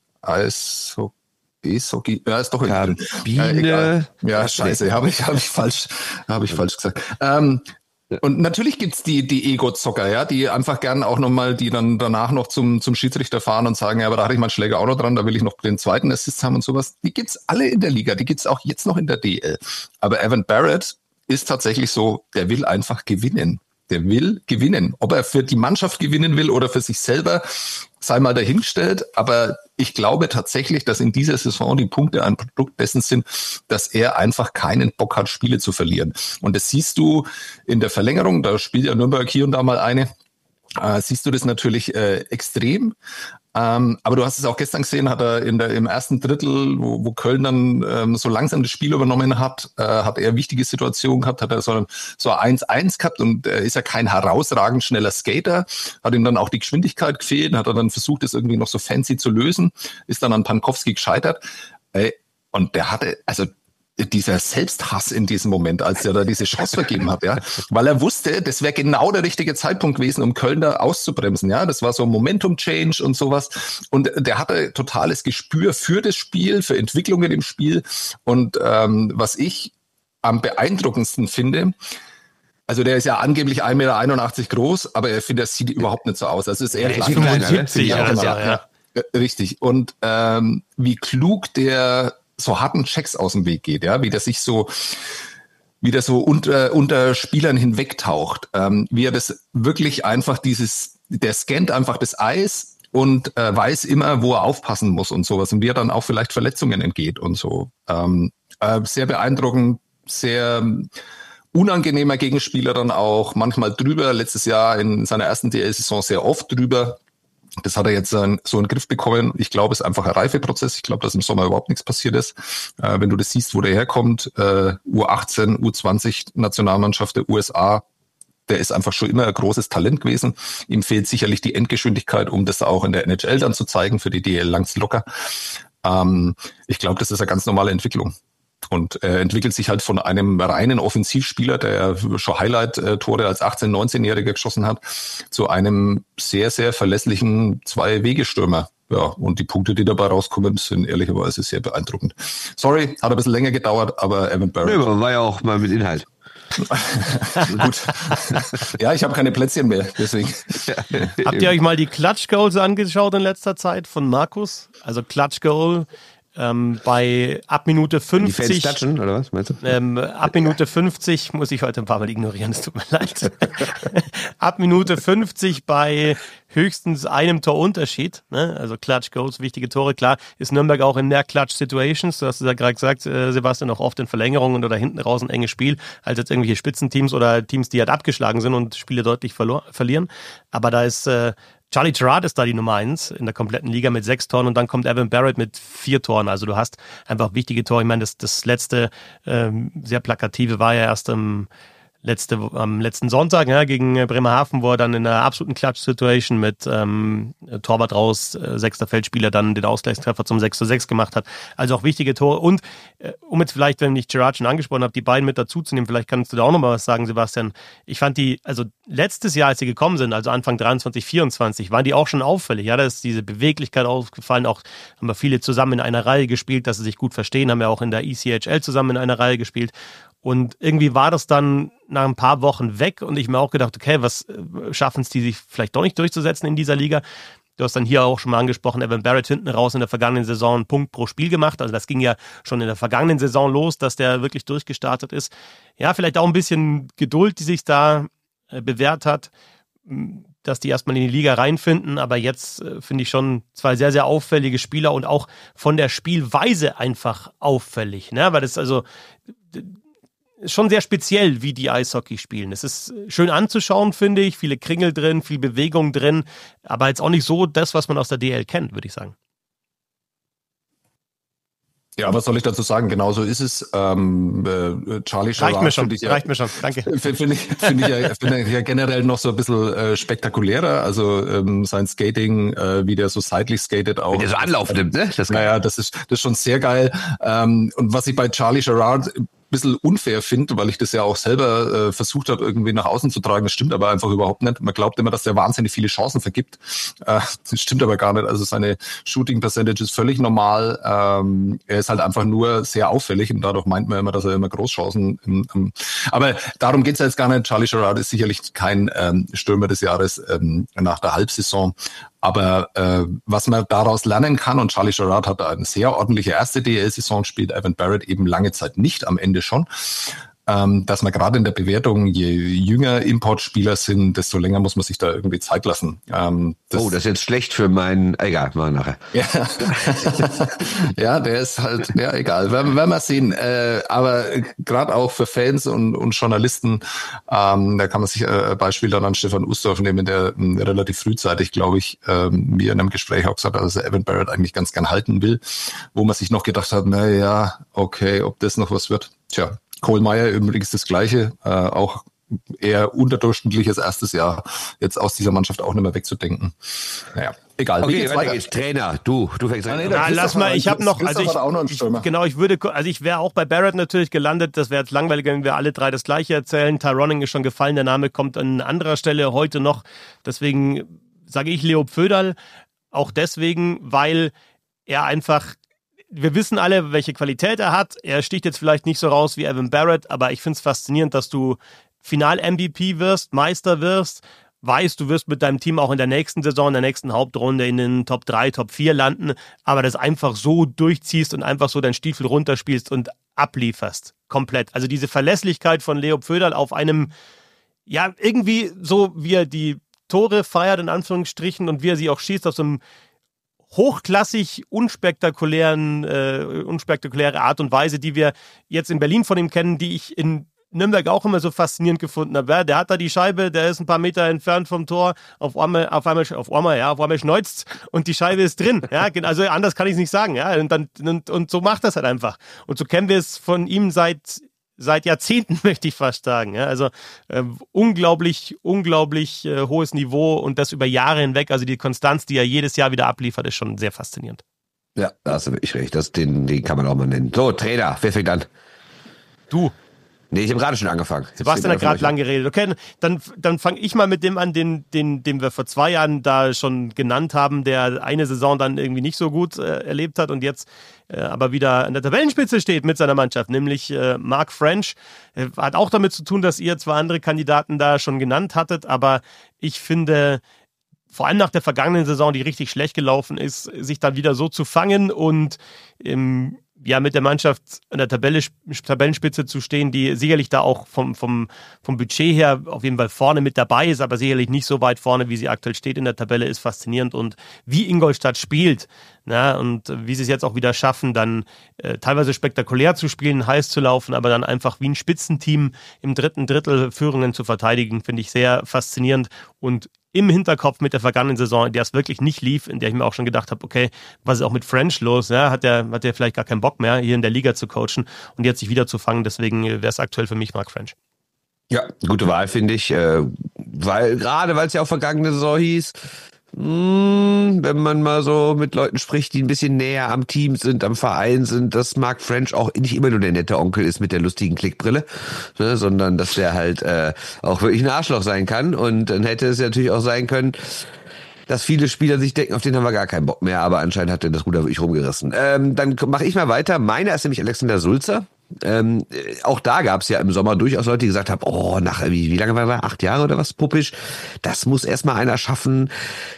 Eishockey, ja, ist doch Biene. Ja, scheiße, habe ich falsch gesagt. Und natürlich gibt's die Ego-Zocker, ja, die einfach gern auch nochmal, die dann danach noch zum Schiedsrichter fahren und sagen, ja, aber da hatte ich meinen Schläger auch noch dran, da will ich noch den zweiten Assist haben und sowas. Die gibt's alle in der Liga, die gibt's auch jetzt noch in der DL. Aber Evan Barrett ist tatsächlich so, der will einfach gewinnen. Der will gewinnen. Ob er für die Mannschaft gewinnen will oder für sich selber, sei mal dahingestellt. Aber ich glaube tatsächlich, dass in dieser Saison die Punkte ein Produkt dessen sind, dass er einfach keinen Bock hat, Spiele zu verlieren. Und das siehst du in der Verlängerung, da spielt ja Nürnberg hier und da mal eine, siehst du das natürlich extrem. Aber du hast es auch gestern gesehen, hat er im ersten Drittel, wo Köln dann so langsam das Spiel übernommen hat, hat er wichtige Situationen gehabt, hat er so ein 1-1 gehabt und er ist ja kein herausragend schneller Skater, hat ihm dann auch die Geschwindigkeit gefehlt, hat er dann versucht, das irgendwie noch so fancy zu lösen, ist dann an Pankowski gescheitert. Und der hatte, also dieser Selbsthass in diesem Moment, als er da diese Chance vergeben hat, ja, weil er wusste, das wäre genau der richtige Zeitpunkt gewesen, um Köln da auszubremsen, ja, das war so Momentum-Change und sowas und der hatte totales Gespür für das Spiel, für Entwicklungen im Spiel und was ich am beeindruckendsten finde, also der ist ja angeblich 1,81 Meter groß, aber ich finde, das sieht überhaupt nicht so aus, also ist eher 75, ja. Richtig und wie klug der so harten Checks aus dem Weg geht, ja, wie der so unter Spielern hinwegtaucht, wie er das wirklich einfach der scannt einfach das Eis und weiß immer, wo er aufpassen muss und sowas und wie er dann auch vielleicht Verletzungen entgeht und so. Sehr beeindruckend, sehr unangenehmer Gegenspieler dann auch, manchmal drüber, letztes Jahr in seiner ersten DL-Saison sehr oft drüber. Das hat er jetzt so in den Griff bekommen. Ich glaube, es ist einfach ein Reifeprozess. Ich glaube, dass im Sommer überhaupt nichts passiert ist. Wenn du das siehst, wo der herkommt, U18, U20 Nationalmannschaft der USA, Der ist einfach schon immer ein großes Talent gewesen. Ihm fehlt sicherlich die Endgeschwindigkeit, um das auch in der NHL dann zu zeigen. Für die DL langt's locker. Ich glaube, das ist eine ganz normale Entwicklung. Und er entwickelt sich halt von einem reinen Offensivspieler, der schon Highlight-Tore als 18-, 19-Jähriger geschossen hat, zu einem sehr, sehr verlässlichen Zwei-Wege-Stürmer. Ja, und die Punkte, die dabei rauskommen, sind ehrlicherweise sehr beeindruckend. Sorry, hat ein bisschen länger gedauert, aber Evan Barrett. Nee, war ja auch mal mit Inhalt. Gut. Ja, ich habe keine Plätzchen mehr, deswegen. Habt ihr euch mal die Clutch Goals angeschaut in letzter Zeit von Markus? Also Clutch Goal bei ab Minute 50. Die Fans klatschen, oder was meinst du? Ab Minute 50 muss ich heute ein paar Mal ignorieren, es tut mir leid. Ab Minute 50 bei höchstens einem Torunterschied, ne? Also Clutch Goals, wichtige Tore, klar, ist Nürnberg auch in mehr Clutch Situations, du hast es ja gerade gesagt, Sebastian, auch oft in Verlängerungen oder hinten raus ein enges Spiel, als jetzt irgendwelche Spitzenteams oder Teams, die halt abgeschlagen sind und Spiele deutlich verlieren. Aber da ist Charlie Gerard ist da die Nummer 1 in der kompletten Liga mit 6 Toren und dann kommt Evan Barrett mit 4 Toren. Also du hast einfach wichtige Tore. Ich meine, das letzte sehr plakative war ja erst am letzten Sonntag, ja, gegen Bremerhaven, wo er dann in einer absoluten Clutch-Situation mit Torwart raus, sechster Feldspieler dann den Ausgleichstreffer zum 6:6 gemacht hat. Also auch wichtige Tore. Und um jetzt vielleicht, wenn ich Gerard schon angesprochen habe, die beiden mit dazu zu nehmen, vielleicht kannst du da auch nochmal was sagen, Sebastian. Ich fand die, also letztes Jahr, als sie gekommen sind, also Anfang 23, 24, waren die auch schon auffällig. Ja, da ist diese Beweglichkeit aufgefallen. Auch haben wir viele zusammen in einer Reihe gespielt, dass sie sich gut verstehen, haben ja auch in der ECHL zusammen in einer Reihe gespielt. Und irgendwie war das dann nach ein paar Wochen weg und ich mir auch gedacht, okay, was schaffen es die sich vielleicht doch nicht durchzusetzen in dieser Liga? Du hast dann hier auch schon mal angesprochen, Evan Barrett hinten raus in der vergangenen Saison einen Punkt pro Spiel gemacht. Also das ging ja schon in der vergangenen Saison los, dass der wirklich durchgestartet ist. Ja, vielleicht auch ein bisschen Geduld, die sich da bewährt hat, dass die erstmal in die Liga reinfinden. Aber jetzt finde ich schon zwei sehr, sehr auffällige Spieler und auch von der Spielweise einfach auffällig. Ne? Weil das also ist schon sehr speziell, wie die Eishockey spielen. Es ist schön anzuschauen, finde ich. Viele Kringel drin, viel Bewegung drin. Aber jetzt auch nicht so das, was man aus der DL kennt, würde ich sagen. Ja, was soll ich dazu sagen? Genauso ist es. Charlie Gerard reicht mir schon, danke. Finde ich ja generell noch so ein bisschen spektakulärer. Also sein Skating, wie der so seitlich skatet auch. Wie der so Anlauf nimmt, ne? Das ist schon sehr geil. Und was ich bei Charlie Gerard bisschen unfair finde, weil ich das ja auch selber versucht habe, irgendwie nach außen zu tragen. Das stimmt aber einfach überhaupt nicht. Man glaubt immer, dass der wahnsinnig viele Chancen vergibt. Das stimmt aber gar nicht. Also seine Shooting Percentage ist völlig normal. Er ist halt einfach nur sehr auffällig und dadurch meint man immer, dass er immer Großchancen aber darum geht's ja jetzt gar nicht. Charlie Gerard ist sicherlich kein Stürmer des Jahres nach der Halbsaison. Aber was man daraus lernen kann, und Charlie Gerard hat eine sehr ordentliche erste DL-Saison gespielt, Evan Barrett eben lange Zeit nicht, am Ende schon, dass man gerade in der Bewertung, je jünger Importspieler sind, desto länger muss man sich da irgendwie Zeit lassen. Das ist jetzt schlecht für meinen, egal, mal nachher. Ja, ja, der ist halt, ja, egal, werden wir sehen. Aber gerade auch für Fans und Journalisten, da kann man sich ein Beispiel dann an Stefan Ustorf nehmen, der relativ frühzeitig, glaube ich, mir in einem Gespräch auch gesagt hat, dass er Evan Barrett eigentlich ganz gern halten will, wo man sich noch gedacht hat, na ja, okay, ob das noch was wird. Tja, Cole Meyer übrigens das Gleiche, auch eher unterdurchschnittliches erstes Jahr, jetzt aus dieser Mannschaft auch nicht mehr wegzudenken. Naja, egal. Okay, weiter geht's. Trainer, du fängst an. Ja, lass mal, ich habe noch, also ich wäre auch bei Barrett natürlich gelandet, das wäre jetzt langweilig, wenn wir alle drei das Gleiche erzählen. Tyronning ist schon gefallen, der Name kommt an anderer Stelle heute noch, deswegen sage ich Leo Pföderl, auch deswegen, weil er einfach, wir wissen alle, welche Qualität er hat. Er sticht jetzt vielleicht nicht so raus wie Evan Barrett, aber ich finde es faszinierend, dass du Final-MVP wirst, Meister wirst, weißt, du wirst mit deinem Team auch in der nächsten Saison, in der nächsten Hauptrunde in den Top 3, Top 4 landen, aber das einfach so durchziehst und einfach so deinen Stiefel runterspielst und ablieferst. Komplett. Also diese Verlässlichkeit von Leo Pföderl auf einem, ja, irgendwie so, wie er die Tore feiert, in Anführungsstrichen, und wie er sie auch schießt, auf so einem hochklassig unspektakuläre Art und Weise, die wir jetzt in Berlin von ihm kennen, die ich in Nürnberg auch immer so faszinierend gefunden habe. Ja, der hat da die Scheibe, der ist ein paar Meter entfernt vom Tor, auf einmal schneuzt und die Scheibe ist drin. Ja, also anders kann ich es nicht sagen. Ja, und so macht das halt einfach. Und so kennen wir es von ihm seit seit Jahrzehnten, möchte ich fast sagen. Ja, also unglaublich hohes Niveau und das über Jahre hinweg. Also die Konstanz, die er jedes Jahr wieder abliefert, ist schon sehr faszinierend. Ja, da hast du wirklich recht. Den kann man auch mal nennen. So, Trainer, wer fängt an? Du. Nee, ich habe gerade schon angefangen. Sebastian hat gerade lang geredet. Okay, dann fange ich mal mit dem an, den wir vor 2 Jahren da schon genannt haben, der eine Saison dann irgendwie nicht so gut erlebt hat und jetzt aber wieder an der Tabellenspitze steht mit seiner Mannschaft, nämlich Mark French. Hat auch damit zu tun, dass ihr 2 andere Kandidaten da schon genannt hattet, aber ich finde, vor allem nach der vergangenen Saison, die richtig schlecht gelaufen ist, sich dann wieder so zu fangen und mit der Mannschaft an der Tabellenspitze zu stehen, die sicherlich da auch vom Budget her auf jeden Fall vorne mit dabei ist, aber sicherlich nicht so weit vorne, wie sie aktuell steht in der Tabelle, ist faszinierend. Und wie Ingolstadt spielt, und wie sie es jetzt auch wieder schaffen, dann teilweise spektakulär zu spielen, heiß zu laufen, aber dann einfach wie ein Spitzenteam im 3. Drittel Führungen zu verteidigen, finde ich sehr faszinierend. Und im Hinterkopf mit der vergangenen Saison, in der es wirklich nicht lief, in der ich mir auch schon gedacht habe, okay, was ist auch mit French los? Ja, hat der vielleicht gar keinen Bock mehr, hier in der Liga zu coachen und jetzt sich wieder zu fangen. Deswegen wäre es aktuell für mich Mark French. Ja, gute Wahl, finde ich. Weil es ja auch vergangene Saison hieß, wenn man mal so mit Leuten spricht, die ein bisschen näher am Team sind, am Verein sind, dass Mark French auch nicht immer nur der nette Onkel ist mit der lustigen Klickbrille, ne, sondern dass der halt auch wirklich ein Arschloch sein kann. Und dann hätte es natürlich auch sein können, dass viele Spieler sich denken, auf den haben wir gar keinen Bock mehr, aber anscheinend hat er das Ruder wirklich rumgerissen. Dann mache ich mal weiter. Meiner ist nämlich Alexander Sulzer. Auch da gab es ja im Sommer durchaus Leute, die gesagt haben, wie lange war er? 8 Jahre oder was, puppisch? Das muss erstmal einer schaffen,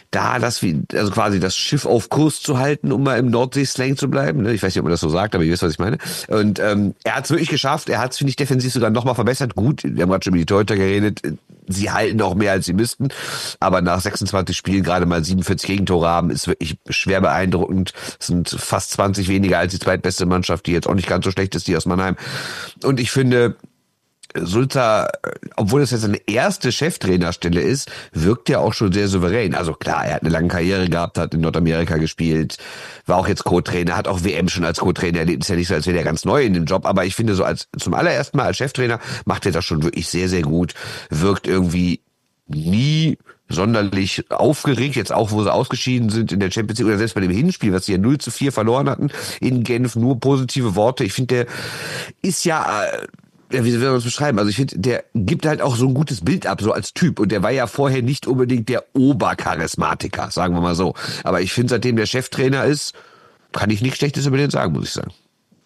quasi das Schiff auf Kurs zu halten, um mal im Nordsee-Slang zu bleiben. Ich weiß nicht, ob man das so sagt, aber ihr wisst, was ich meine. Und er hat es wirklich geschafft. Er hat es, finde ich, defensiv sogar nochmal verbessert. Gut, wir haben gerade schon über die Torhüter geredet. Sie halten auch mehr, als sie müssten. Aber nach 26 Spielen gerade mal 47 Gegentore haben, ist wirklich schwer beeindruckend. Es sind fast 20 weniger als die zweitbeste Mannschaft, die jetzt auch nicht ganz so schlecht ist, die aus Mannheim. Und ich finde, Sulzer, obwohl das jetzt seine erste Cheftrainerstelle ist, wirkt er auch schon sehr souverän. Also klar, er hat eine lange Karriere gehabt, hat in Nordamerika gespielt, war auch jetzt Co-Trainer, hat auch WM schon als Co-Trainer erlebt. Ist ja nicht so, als wäre er ganz neu in dem Job, aber ich finde so zum allerersten Mal als Cheftrainer macht er das schon wirklich sehr, sehr gut. Wirkt irgendwie nie sonderlich aufgeregt, jetzt auch, wo sie ausgeschieden sind in der Champions League oder selbst bei dem Hinspiel, was sie ja 0-4 verloren hatten in Genf, nur positive Worte. Ich finde, der ist wie soll man das beschreiben? Also ich finde, der gibt halt auch so ein gutes Bild ab, so als Typ. Und der war ja vorher nicht unbedingt der Obercharismatiker, sagen wir mal so. Aber ich finde, seitdem der Cheftrainer ist, kann ich nichts Schlechtes über den sagen, muss ich sagen.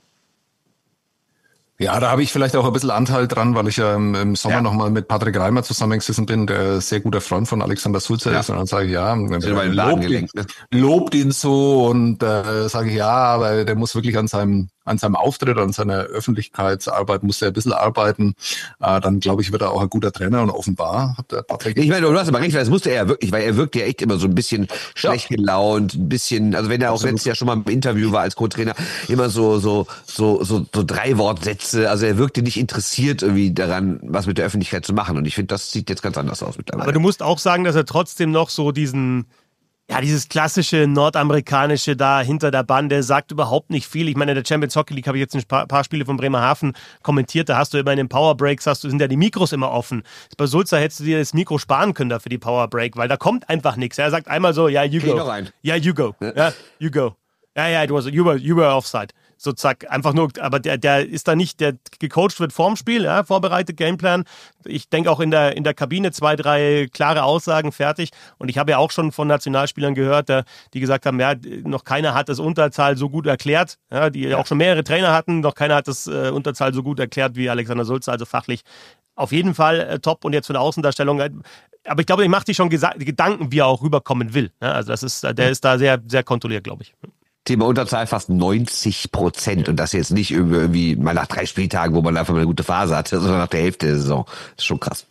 Ja, da habe ich vielleicht auch ein bisschen Anteil dran, weil ich ja im Sommer nochmal mit Patrick Reimer zusammengesessen bin, der sehr guter Freund von Alexander Sulzer ist. Und dann sage ich, lobt ihn so und sage ich, ja, aber der muss wirklich an seinem Auftritt, an seiner Öffentlichkeitsarbeit muss er ein bisschen arbeiten. Dann glaube ich, wird er auch ein guter Trainer und offenbar hat der Patrick... Ich meine, du hast aber recht, weil das musste er ja wirklich, weil er wirkt ja echt immer so ein bisschen schlecht gelaunt, ein bisschen, also wenn er auch letztes Jahr schon mal im Interview war als Co-Trainer, immer so 3 Wortsätze, also er wirkte nicht interessiert irgendwie daran, was mit der Öffentlichkeit zu machen und ich finde, das sieht jetzt ganz anders aus mittlerweile. Aber du musst auch sagen, dass er trotzdem noch so dieses klassische nordamerikanische da hinter der Bande sagt überhaupt nicht viel. Ich meine, in der Champions Hockey League habe ich jetzt ein paar Spiele von Bremerhaven kommentiert. Da hast du immer in den Power Breaks, sind ja die Mikros immer offen. Bei Sulzer hättest du dir das Mikro sparen können da für die Power Break, weil da kommt einfach nichts. Er sagt einmal so, ja, you go. Ja, you go. Ja, you go. Ja, you were offside. So zack, einfach nur, aber der ist da nicht, der gecoacht wird vorm Spiel, ja, vorbereitet, Gameplan. Ich denke auch in der Kabine 2, 3 klare Aussagen, fertig. Und ich habe ja auch schon von Nationalspielern gehört, die gesagt haben, ja, noch keiner hat das Unterzahl so gut erklärt, ja, die auch schon mehrere Trainer hatten, noch keiner hat das Unterzahl so gut erklärt wie Alexander Sulzer, also fachlich auf jeden Fall top und jetzt von der Außendarstellung. Aber ich glaube, er macht sich schon Gedanken, wie er auch rüberkommen will. Ja, also der ist da sehr, sehr kontrolliert, glaube ich. Thema Unterzahl fast 90% und das jetzt nicht irgendwie mal nach 3 Spieltagen, wo man einfach mal eine gute Phase hatte, sondern nach der Hälfte der Saison. Das ist schon krass.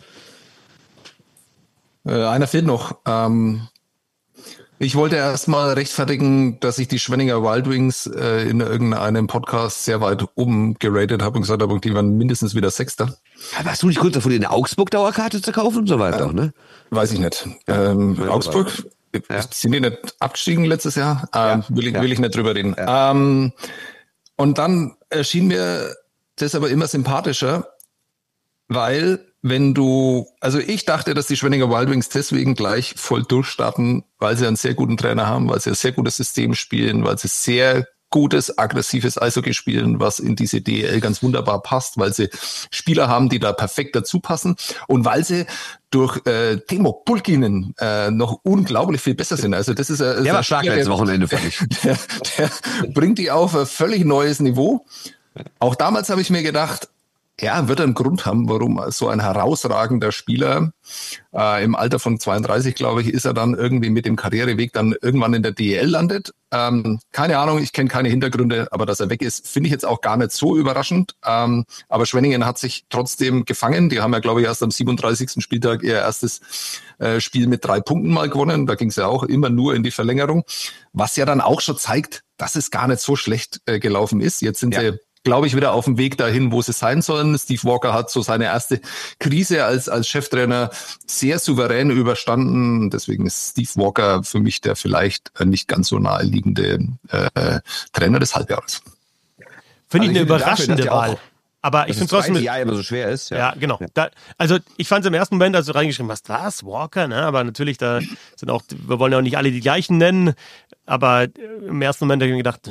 Einer fehlt noch. Ich wollte erstmal rechtfertigen, dass ich die Schwenninger Wild Wings in irgendeinem Podcast sehr weit oben geratet habe und gesagt habe, die waren mindestens wieder Sechster. Warst du nicht kurz davor, dir eine Augsburg-Dauerkarte zu kaufen und so weiter, ne? Weiß ich nicht. Augsburg... Ja. Sind die nicht abgestiegen letztes Jahr? Will ich nicht drüber reden. Ja. Und dann erschien mir das aber immer sympathischer, weil ich dachte, dass die Schwenninger Wild Wings deswegen gleich voll durchstarten, weil sie einen sehr guten Trainer haben, weil sie ein sehr gutes System spielen, weil sie sehr gutes, aggressives Eishockey spielen, was in diese DEL ganz wunderbar passt, weil sie Spieler haben, die da perfekt dazu passen und weil sie durch Timo Pulkkinen noch unglaublich viel besser sind. Also das ist der war stark letztes Wochenende, fand ich. Der bringt die auf ein völlig neues Niveau. Auch damals habe ich mir gedacht, ja, wird einen Grund haben, warum so ein herausragender Spieler im Alter von 32, glaube ich, ist er dann irgendwie mit dem Karriereweg dann irgendwann in der DEL landet. Keine Ahnung, ich kenne keine Hintergründe, aber dass er weg ist, finde ich jetzt auch gar nicht so überraschend. Aber Schwenningen hat sich trotzdem gefangen. Die haben ja, glaube ich, erst am 37. Spieltag ihr erstes Spiel mit 3 Punkten mal gewonnen. Da ging es ja auch immer nur in die Verlängerung, was ja dann auch schon zeigt, dass es gar nicht so schlecht gelaufen ist. Jetzt sind sie, glaube ich, wieder auf dem Weg dahin, wo sie sein sollen. Steve Walker hat so seine erste Krise als Cheftrainer sehr souverän überstanden. Deswegen ist Steve Walker für mich der vielleicht nicht ganz so naheliegende Trainer des Halbjahres. Finde ich eine überraschende Wahl. Aber ich finde trotzdem, ja immer so schwer ist. Ja, genau. Also ich fand es im ersten Moment, als du reingeschrieben hast, was, Walker, ne? Aber natürlich, da sind auch, wir wollen ja auch nicht alle die gleichen nennen, aber im ersten Moment habe ich mir gedacht,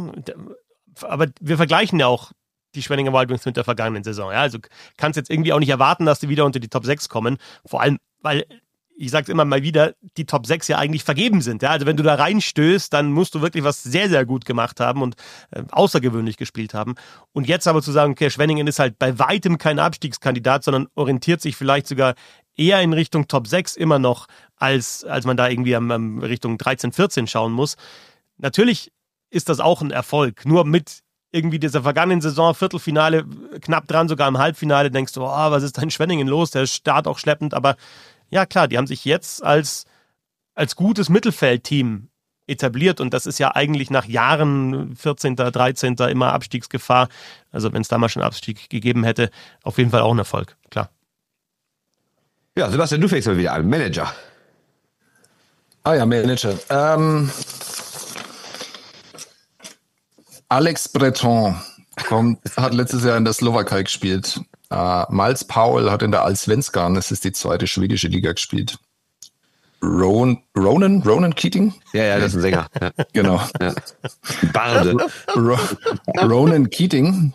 aber wir vergleichen ja auch die Schwenninger Wild Wings mit der vergangenen Saison. Ja? Also kannst jetzt irgendwie auch nicht erwarten, dass die wieder unter die Top 6 kommen. Vor allem, weil, ich sage es immer mal wieder, die Top 6 ja eigentlich vergeben sind. Ja? Also wenn du da reinstößt, dann musst du wirklich was sehr, sehr gut gemacht haben und außergewöhnlich gespielt haben. Und jetzt aber zu sagen, okay, Schwenningen ist halt bei weitem kein Abstiegskandidat, sondern orientiert sich vielleicht sogar eher in Richtung Top 6 immer noch, als man da irgendwie Richtung 13, 14 schauen muss. Natürlich ist das auch ein Erfolg. Nur mit irgendwie dieser vergangenen Saison, Viertelfinale, knapp dran, sogar im Halbfinale, denkst du, was ist da in Schwenningen los? Der Start auch schleppend, aber ja klar, die haben sich jetzt als gutes Mittelfeldteam etabliert und das ist ja eigentlich nach Jahren 14., 13. immer Abstiegsgefahr. Also wenn es da mal schon Abstieg gegeben hätte, auf jeden Fall auch ein Erfolg, klar. Ja, Sebastian, du fängst mal wieder an. Manager. Manager. Alex Breton hat letztes Jahr in der Slowakei gespielt. Miles Powell hat in der Allsvenskan, das ist die zweite schwedische Liga, gespielt. Ronan Keating? Ja, das ist ein Sänger. Ja. Genau. Ja. Barde. Ronan Keating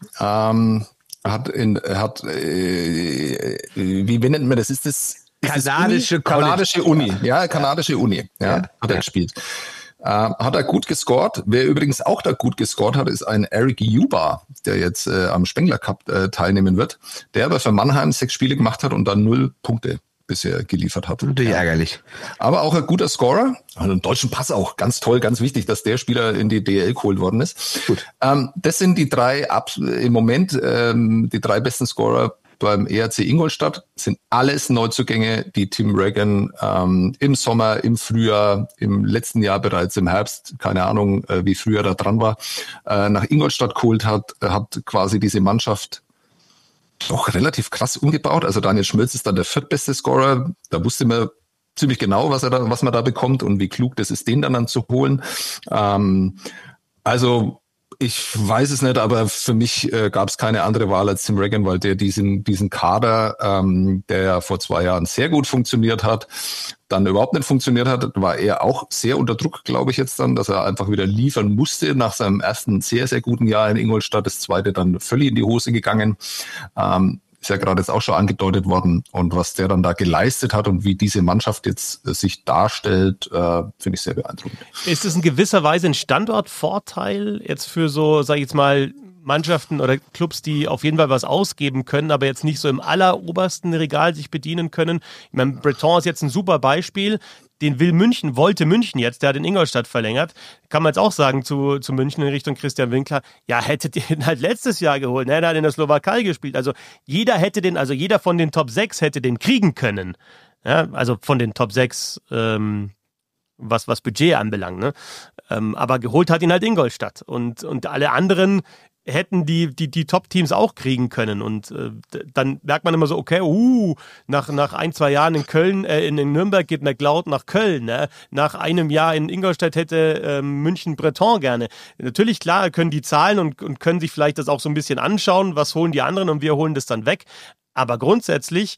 wie nennt man das? Ist das kanadische Uni? Ja, kanadische Uni. Ja, hat er gespielt. Hat er gut gescored. Wer übrigens auch da gut gescored hat, ist ein Eric Juba, der jetzt am Spengler Cup teilnehmen wird, der aber für Mannheim 6 Spiele gemacht hat und dann 0 Punkte bisher geliefert hat. Natürlich ärgerlich. Aber auch ein guter Scorer. Also einen deutschen Pass auch. Ganz toll, ganz wichtig, dass der Spieler in die DEL geholt worden ist. Gut. Das sind die drei im Moment die 3 besten Scorer beim ERC Ingolstadt. Sind alles Neuzugänge, die Tim Regan im Sommer, im Frühjahr, im letzten Jahr bereits im Herbst, keine Ahnung, wie früher da dran war, nach Ingolstadt geholt hat quasi diese Mannschaft doch relativ krass umgebaut. Also Daniel Schmölz ist dann der 4. beste Scorer. Da wusste man ziemlich genau, was man da bekommt und wie klug das ist, den dann zu holen. Also ich weiß es nicht, aber für mich gab es keine andere Wahl als Tim Regan, weil der diesen Kader, der ja vor 2 Jahren sehr gut funktioniert hat, dann überhaupt nicht funktioniert hat, war er auch sehr unter Druck, glaube ich jetzt dann, dass er einfach wieder liefern musste nach seinem ersten sehr, sehr guten Jahr in Ingolstadt, das zweite dann völlig in die Hose gegangen. Ist ja gerade jetzt auch schon angedeutet worden. Und was der dann da geleistet hat und wie diese Mannschaft jetzt sich darstellt, finde ich sehr beeindruckend. Ist es in gewisser Weise ein Standortvorteil jetzt für so, sag ich jetzt mal, Mannschaften oder Clubs, die auf jeden Fall was ausgeben können, aber jetzt nicht so im allerobersten Regal sich bedienen können? Ich meine, Breton ist jetzt ein super Beispiel. Den wollte München jetzt, der hat in Ingolstadt verlängert. Kann man jetzt auch sagen zu München in Richtung Christian Winkler, ja, hättet ihr ihn halt letztes Jahr geholt, ne? Der hat in der Slowakei gespielt. Also jeder von den Top 6 hätte den kriegen können. Ja, also von den Top 6, was Budget anbelangt, ne? Aber geholt hat ihn halt Ingolstadt. Und alle anderen hätten die Top-Teams auch kriegen können. Und dann merkt man immer so, okay, nach 1-2 Jahren in Köln, in Nürnberg geht McLeod nach Köln. Ne? Nach einem Jahr in Ingolstadt hätte München Breton gerne. Natürlich, klar, können die zahlen und können sich vielleicht das auch so ein bisschen anschauen, was holen die anderen und wir holen das dann weg. Aber grundsätzlich,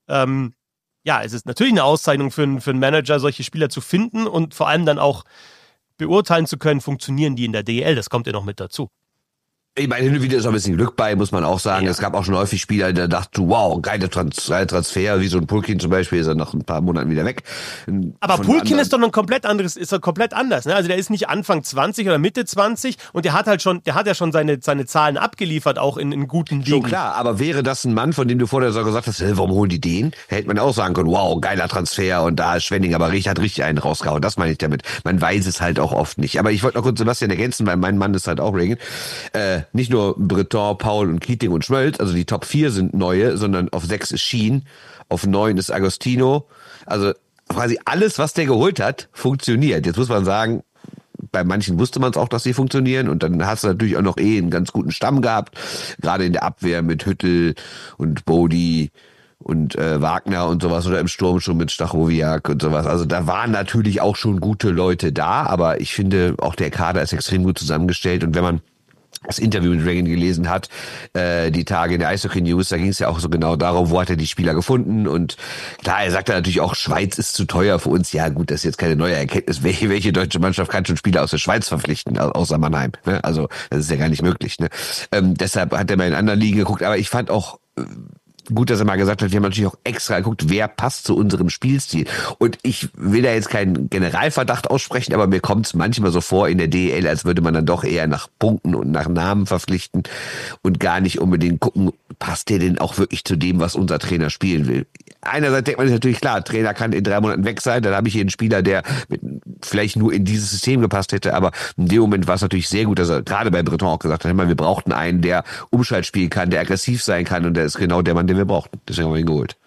es ist natürlich eine Auszeichnung für einen Manager, solche Spieler zu finden und vor allem dann auch beurteilen zu können, funktionieren die in der DEL. Das kommt ja noch mit dazu. Ich meine, hin und wieder ist auch ein bisschen Glück bei, muss man auch sagen. Ja. Es gab auch schon häufig Spieler, die dachten, wow, geiler Transfer, wie so ein Pulkin zum Beispiel, ist er nach ein paar Monaten wieder weg. Aber Pulkin ist doch komplett anders. Ne? Also der ist nicht Anfang 20 oder Mitte 20 und der hat ja schon seine Zahlen abgeliefert, auch in guten Ligen. Schon klar, aber wäre das ein Mann, von dem du vorher so gesagt hast, warum holen die den? Hätte man auch sagen können, wow, geiler Transfer und da ist Schwenning aber hat richtig einen rausgehauen. Das meine ich damit. Man weiß es halt auch oft nicht. Aber ich wollte noch kurz Sebastian ergänzen, weil mein Mann ist halt auch Reagan. Nicht nur Breton, Paul und Keating und Schmölz, also die Top 4 sind neue, sondern auf 6 ist Schien, auf 9 ist Agostino. Also quasi alles, was der geholt hat, funktioniert. Jetzt muss man sagen, bei manchen wusste man es auch, dass sie funktionieren und dann hast du natürlich auch noch einen ganz guten Stamm gehabt, gerade in der Abwehr mit Hüttel und Bodi und Wagner und sowas oder im Sturm schon mit Stachowiak und sowas. Also da waren natürlich auch schon gute Leute da, aber ich finde, auch der Kader ist extrem gut zusammengestellt und wenn man das Interview mit Reagan gelesen hat, die Tage in der Eishockey News, da ging es ja auch so genau darum, wo hat er die Spieler gefunden und klar, er sagt natürlich auch, Schweiz ist zu teuer für uns. Ja gut, das ist jetzt keine neue Erkenntnis. Welche deutsche Mannschaft kann schon Spieler aus der Schweiz verpflichten, außer Mannheim? Ne? Also das ist ja gar nicht möglich. Ne? Deshalb hat er mal in anderen Ligen geguckt, aber ich fand auch gut, dass er mal gesagt hat, wir haben natürlich auch extra geguckt, wer passt zu unserem Spielstil. Und ich will da jetzt keinen Generalverdacht aussprechen, aber mir kommt es manchmal so vor in der DEL, als würde man dann doch eher nach Punkten und nach Namen verpflichten und gar nicht unbedingt gucken, passt der denn auch wirklich zu dem, was unser Trainer spielen will. Einerseits denkt man sich natürlich, klar, Trainer kann in 3 Monaten weg sein, dann habe ich hier einen Spieler, der vielleicht nur in dieses System gepasst hätte, aber in dem Moment war es natürlich sehr gut, dass er gerade bei Breton auch gesagt hat, wir brauchten einen, der Umschaltspiel kann, der aggressiv sein kann und der ist genau der Mann, den wir brauchten. Deswegen haben wir ihn geholt.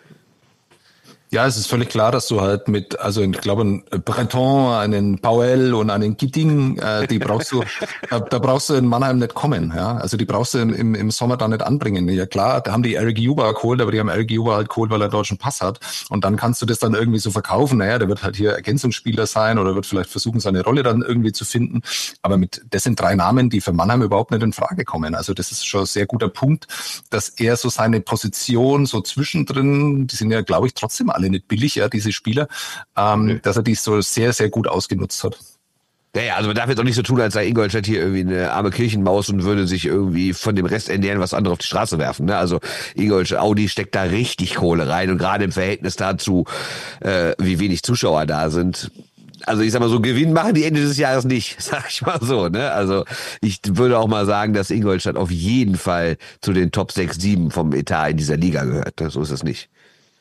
Ja, es ist völlig klar, dass du halt ich glaube, einen Breton, einen Pauel und einen Keating, die brauchst du, da brauchst du in Mannheim nicht kommen, ja. Also die brauchst du im Sommer da nicht anbringen. Ja klar, da haben die Eric Juba geholt, aber die haben Eric Juba halt geholt, weil er einen deutschen Pass hat. Und dann kannst du das dann irgendwie so verkaufen. Naja, der wird halt hier Ergänzungsspieler sein oder wird vielleicht versuchen, seine Rolle dann irgendwie zu finden. Aber das sind 3 Namen, die für Mannheim überhaupt nicht in Frage kommen. Also das ist schon ein sehr guter Punkt, dass er so seine Position so zwischendrin, die sind ja, glaube ich, trotzdem alle nicht billig, ja, diese Spieler, dass er die so sehr, sehr gut ausgenutzt hat. Ja, also man darf jetzt auch nicht so tun, als sei Ingolstadt hier irgendwie eine arme Kirchenmaus und würde sich irgendwie von dem Rest ernähren, was andere auf die Straße werfen. Ne? Also Ingolstadt, Audi steckt da richtig Kohle rein und gerade im Verhältnis dazu, wie wenig Zuschauer da sind. Also ich sag mal so, Gewinn machen die Ende des Jahres nicht, sag ich mal so. Ne? Also ich würde auch mal sagen, dass Ingolstadt auf jeden Fall zu den Top 6, 7 vom Etat in dieser Liga gehört. So ist es nicht.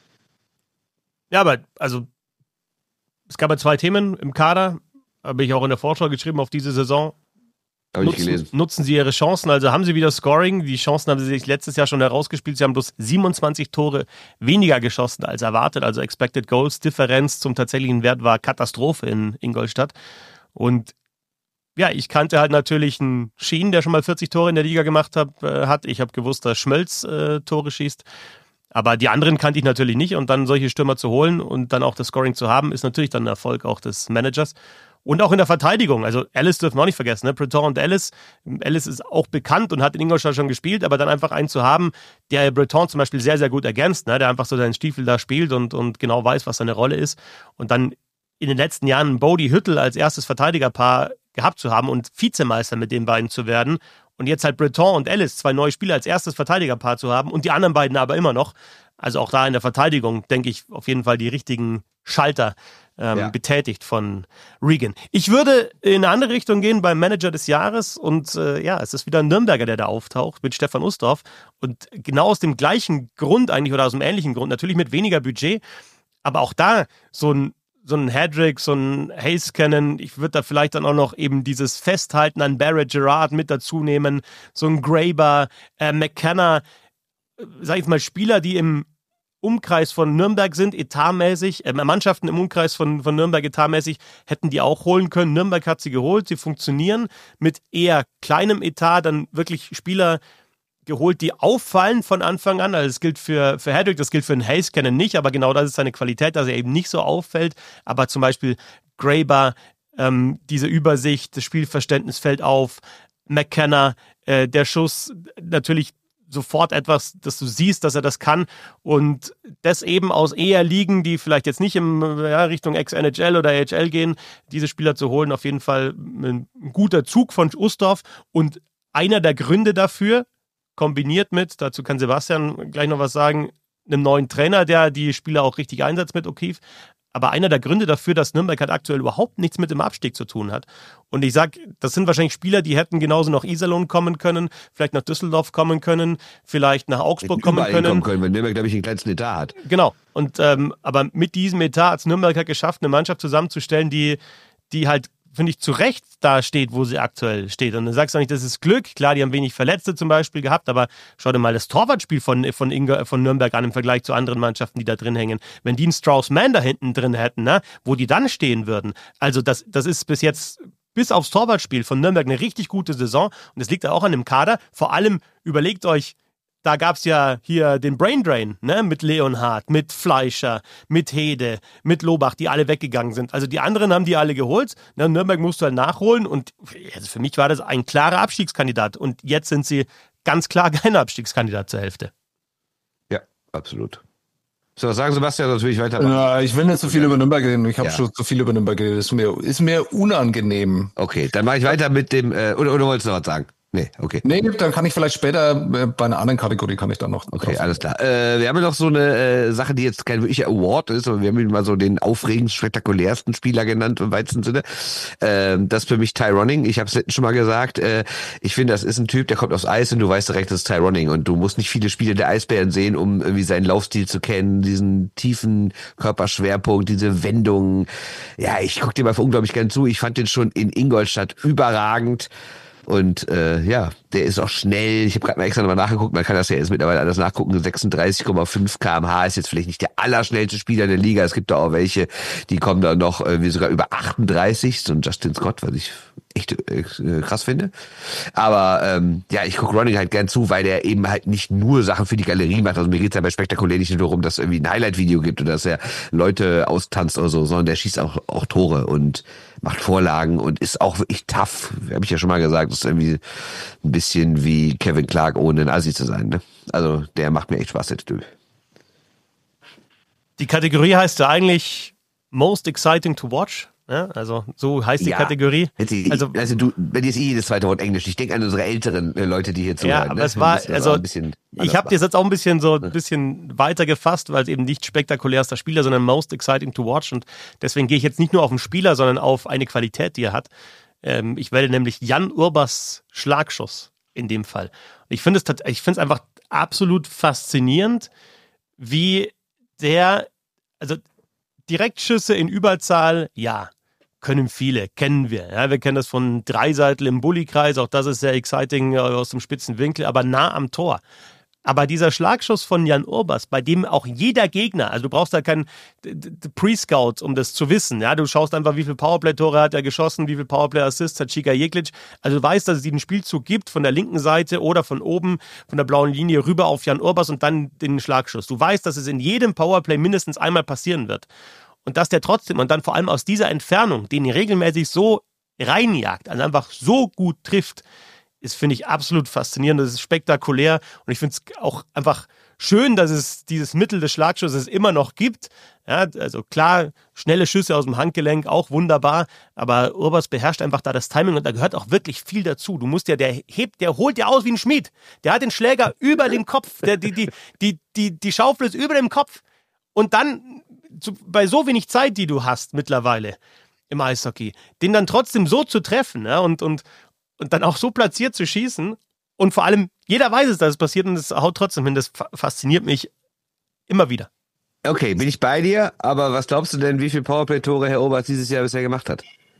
Ja, aber also es gab ja 2 Themen im Kader, habe ich auch in der Vorschau geschrieben auf diese Saison. Habe ich gelesen. Nutzen sie ihre Chancen, also haben sie wieder Scoring. Die Chancen haben sie sich letztes Jahr schon herausgespielt. Sie haben bloß 27 Tore weniger geschossen als erwartet. Also Expected Goals Differenz zum tatsächlichen Wert war Katastrophe in Ingolstadt. Und ja, ich kannte halt natürlich einen Schien, der schon mal 40 Tore in der Liga gemacht hat. Ich habe gewusst, dass Schmölz Tore schießt. Aber die anderen kannte ich natürlich nicht und dann solche Stürmer zu holen und dann auch das Scoring zu haben, ist natürlich dann ein Erfolg auch des Managers. Und auch in der Verteidigung, also Ellis dürfen wir auch nicht vergessen, ne? Breton und Ellis. Ellis ist auch bekannt und hat in Ingolstadt schon gespielt, aber dann einfach einen zu haben, der Breton zum Beispiel sehr, sehr gut ergänzt, ne? Der einfach so seinen Stiefel da spielt und genau weiß, was seine Rolle ist. Und dann in den letzten Jahren Bodi Hüttel als erstes Verteidigerpaar gehabt zu haben und Vizemeister mit den beiden zu werden. Und jetzt halt Breton und Ellis, 2 neue Spieler als erstes Verteidigerpaar zu haben und die anderen beiden aber immer noch. Also auch da in der Verteidigung, denke ich, auf jeden Fall die richtigen Schalter betätigt von Reagan. Ich würde in eine andere Richtung gehen beim Manager des Jahres und es ist wieder ein Nürnberger, der da auftaucht mit Stefan Ustorf und genau aus dem gleichen Grund eigentlich oder aus dem ähnlichen Grund, natürlich mit weniger Budget, aber auch da so ein Hedrick, so ein Heiskanen, ich würde da vielleicht dann auch noch eben dieses Festhalten an Barrett Gerard mit dazu nehmen, so ein Graber, McKenna, sag ich jetzt mal Spieler, die im Umkreis von Nürnberg sind, etatmäßig, Mannschaften im Umkreis von Nürnberg etatmäßig, hätten die auch holen können. Nürnberg hat sie geholt, sie funktionieren mit eher kleinem Etat, dann wirklich Spieler geholt, die auffallen von Anfang an. Also das gilt für Hedrick, das gilt für den Haze-Cannon nicht, aber genau das ist seine Qualität, dass er eben nicht so auffällt. Aber zum Beispiel Graeber, diese Übersicht, das Spielverständnis fällt auf. McKenna, der Schuss, natürlich sofort etwas, dass du siehst, dass er das kann. Und das eben aus eher Ligen, die vielleicht jetzt nicht in Richtung Ex-NHL oder AHL gehen, diese Spieler zu holen, auf jeden Fall ein guter Zug von Ustorf. Und einer der Gründe dafür, kombiniert mit, dazu kann Sebastian gleich noch was sagen, einem neuen Trainer, der die Spieler auch richtig einsetzt mit O'Keefe. Aber einer der Gründe dafür, dass Nürnberg halt aktuell überhaupt nichts mit dem Abstieg zu tun hat. Und ich sag, das sind wahrscheinlich Spieler, die hätten genauso nach Iserlohn kommen können, vielleicht nach Düsseldorf kommen können, vielleicht nach Augsburg kommen können. Wenn Nürnberg, glaube ich, den kleinsten Etat hat. Genau. Und aber mit diesem Etat hat es Nürnberg halt geschafft, eine Mannschaft zusammenzustellen, die halt, finde ich, zu Recht da steht, wo sie aktuell steht. Und dann sagst du nicht, das ist Glück. Klar, die haben wenig Verletzte zum Beispiel gehabt, aber schau dir mal das Torwartspiel von Nürnberg an im Vergleich zu anderen Mannschaften, die da drin hängen. Wenn die einen Strauss-Mann da hinten drin hätten, ne, wo die dann stehen würden. Also das ist bis jetzt, bis aufs Torwartspiel von Nürnberg eine richtig gute Saison. Und das liegt ja auch an dem Kader. Vor allem, überlegt euch, da gab es ja hier den Braindrain, ne, mit Leonhardt, mit Fleischer, mit Hede, mit Lobach, die alle weggegangen sind. Also die anderen haben die alle geholt. Ne, Nürnberg musste halt nachholen und also für mich war das ein klarer Abstiegskandidat. Und jetzt sind sie ganz klar kein Abstiegskandidat zur Hälfte. Ja, absolut. So, was sagen Sebastian, sonst will ich weiter. Ja, ich will nicht so viel über Nürnberg reden. Ich habe schon so viel über Nürnberg geredet. Ist mir unangenehm. Okay, dann mache ich weiter mit dem, oder wolltest du noch was sagen? Nee, okay. Nee, dann kann ich vielleicht später bei einer anderen Kategorie kann ich dann noch. Okay, alles klar. Wir haben ja noch so eine Sache, die jetzt kein wirklicher Award ist, aber wir haben ihn mal so den aufregendsten, spektakulärsten Spieler genannt im weitesten Sinne. Das ist für mich Ty Ronning. Ich habe es letztens schon mal gesagt. Ich finde, das ist ein Typ, der kommt aufs Eis und du weißt direkt, das ist Ty Ronning. Und du musst nicht viele Spiele der Eisbären sehen, um irgendwie seinen Laufstil zu kennen, diesen tiefen Körperschwerpunkt, diese Wendungen. Ja, ich gucke dir mal unglaublich gern zu. Ich fand den schon in Ingolstadt überragend. Und ja, der ist auch schnell. Ich habe gerade mal extra nochmal nachgeguckt. Man kann das ja jetzt mittlerweile alles nachgucken. 36,5 km/h ist jetzt vielleicht nicht der allerschnellste Spieler der Liga. Es gibt da auch welche, die kommen da noch wie sogar über 38. So ein Justin Scott, was ich echt krass finde. Aber ja, ich gucke Ronning halt gern zu, weil der eben halt nicht nur Sachen für die Galerie macht. Also mir geht's ja bei spektakulär nicht nur darum, dass es irgendwie ein Highlight-Video gibt oder dass er Leute austanzt oder so, sondern der schießt auch Tore und macht Vorlagen und ist auch wirklich tough. Habe ich ja schon mal gesagt, das ist irgendwie ein bisschen wie Kevin Clark, ohne ein Assi zu sein. Ne? Also der macht mir echt Spaß, der Typ. Die Kategorie heißt ja eigentlich Most Exciting to Watch. Ja, also so heißt die Kategorie. Also du, bei dir ist jedes zweite Wort Englisch. Ich denke an unsere älteren Leute, die hier zuhören. Ja, aber es war, also ich habe das jetzt auch ein bisschen weiter gefasst, weil es eben nicht spektakulärster Spieler, sondern most exciting to watch. Und deswegen gehe ich jetzt nicht nur auf den Spieler, sondern auf eine Qualität, die er hat. Ich wähle nämlich Jan Urbas Schlagschuss in dem Fall. Und ich finde es einfach absolut faszinierend, wie also Direktschüsse in Überzahl, ja, können viele, kennen wir. Ja, wir kennen das von Dreiseitel im Bullykreis, auch das ist sehr exciting aus dem spitzen Winkel, aber nah am Tor. Aber dieser Schlagschuss von Jan Urbas, bei dem auch jeder Gegner, also du brauchst da keinen Pre-Scout, um das zu wissen. Ja, du schaust einfach, wie viele Powerplay-Tore hat er geschossen, wie viele Powerplay-Assists hat Chica Jeklic. Also du weißt, dass es diesen Spielzug gibt, von der linken Seite oder von oben, von der blauen Linie rüber auf Jan Urbas und dann den Schlagschuss. Du weißt, dass es in jedem Powerplay mindestens einmal passieren wird. Und dass der trotzdem und dann vor allem aus dieser Entfernung, den regelmäßig so reinjagt, also einfach so gut trifft, ist, finde ich, absolut faszinierend. Das ist spektakulär und ich finde es auch einfach schön, dass es dieses Mittel des Schlagschusses immer noch gibt. Ja, also klar, schnelle Schüsse aus dem Handgelenk, auch wunderbar, aber Urbas beherrscht einfach da das Timing und da gehört auch wirklich viel dazu. Du musst ja, der holt ja aus wie ein Schmied. Der hat den Schläger über dem Kopf, die Schaufel ist über dem Kopf und dann bei so wenig Zeit, die du hast mittlerweile im Eishockey, den dann trotzdem so zu treffen, ja, und dann auch so platziert zu schießen und vor allem, jeder weiß es, dass es passiert und es haut trotzdem hin, das fasziniert mich immer wieder. Okay, bin ich bei dir, aber was glaubst du denn, wie viele Powerplay-Tore Herr Oberst dieses Jahr bisher gemacht hat?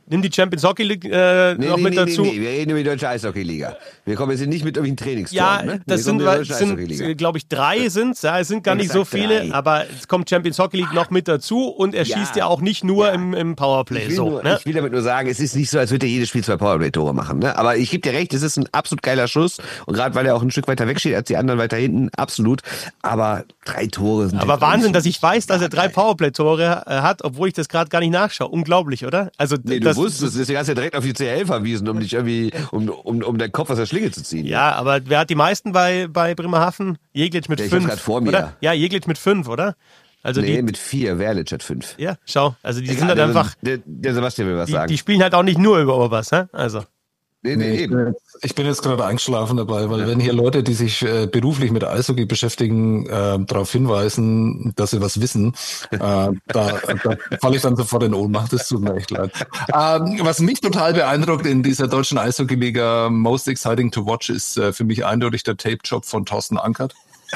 Nimm die Champions Hockey League noch mit dazu. Nee, wir reden über die Deutsche Eishockey-Liga. Wir kommen jetzt nicht mit irgendwelchen Trainingstouren. Ja, ne? das sind glaube ich, 3 sind's. Ja, es sind gar nicht so viele, 3. aber es kommt Champions Hockey League noch mit dazu und er schießt ja auch nicht nur im Powerplay. Ich will damit nur sagen, es ist nicht so, als würde er jedes Spiel 2 Powerplay-Tore machen. Ne? Aber ich gebe dir recht, es ist ein absolut geiler Schuss und gerade weil er auch ein Stück weiter weg steht als die anderen weiter hinten, absolut. Aber 3 Tore sind... Aber Wahnsinn, dass ich weiß, dass er 3 Powerplay-Tore hat, obwohl ich das gerade gar nicht nachschaue. Unglaublich, oder? Also nee, du wusstest, deswegen hast du ja direkt auf die CL verwiesen, um dich irgendwie, um deinen Kopf aus der Schlinge zu ziehen. Ja, aber wer hat die meisten bei Bremerhaven? Jeglic mit 5. Ich vor mir. Oder? Ja, Jeglic mit 5, oder? Also mit 4, Werlic hat 5. Ja, schau. Also die sind halt einfach... Der Sebastian will was sagen. Die spielen halt auch nicht nur über Oberbass, hä? Also... Nee, ich bin jetzt gerade eingeschlafen dabei, weil wenn hier Leute, die sich beruflich mit Eishockey beschäftigen, darauf hinweisen, dass sie was wissen, da falle ich dann sofort in Ohnmacht. Das tut mir echt leid. Was mich total beeindruckt in dieser deutschen Eishockey-Liga, most exciting to watch, ist für mich eindeutig der Tape-Job von Thorsten Ankert.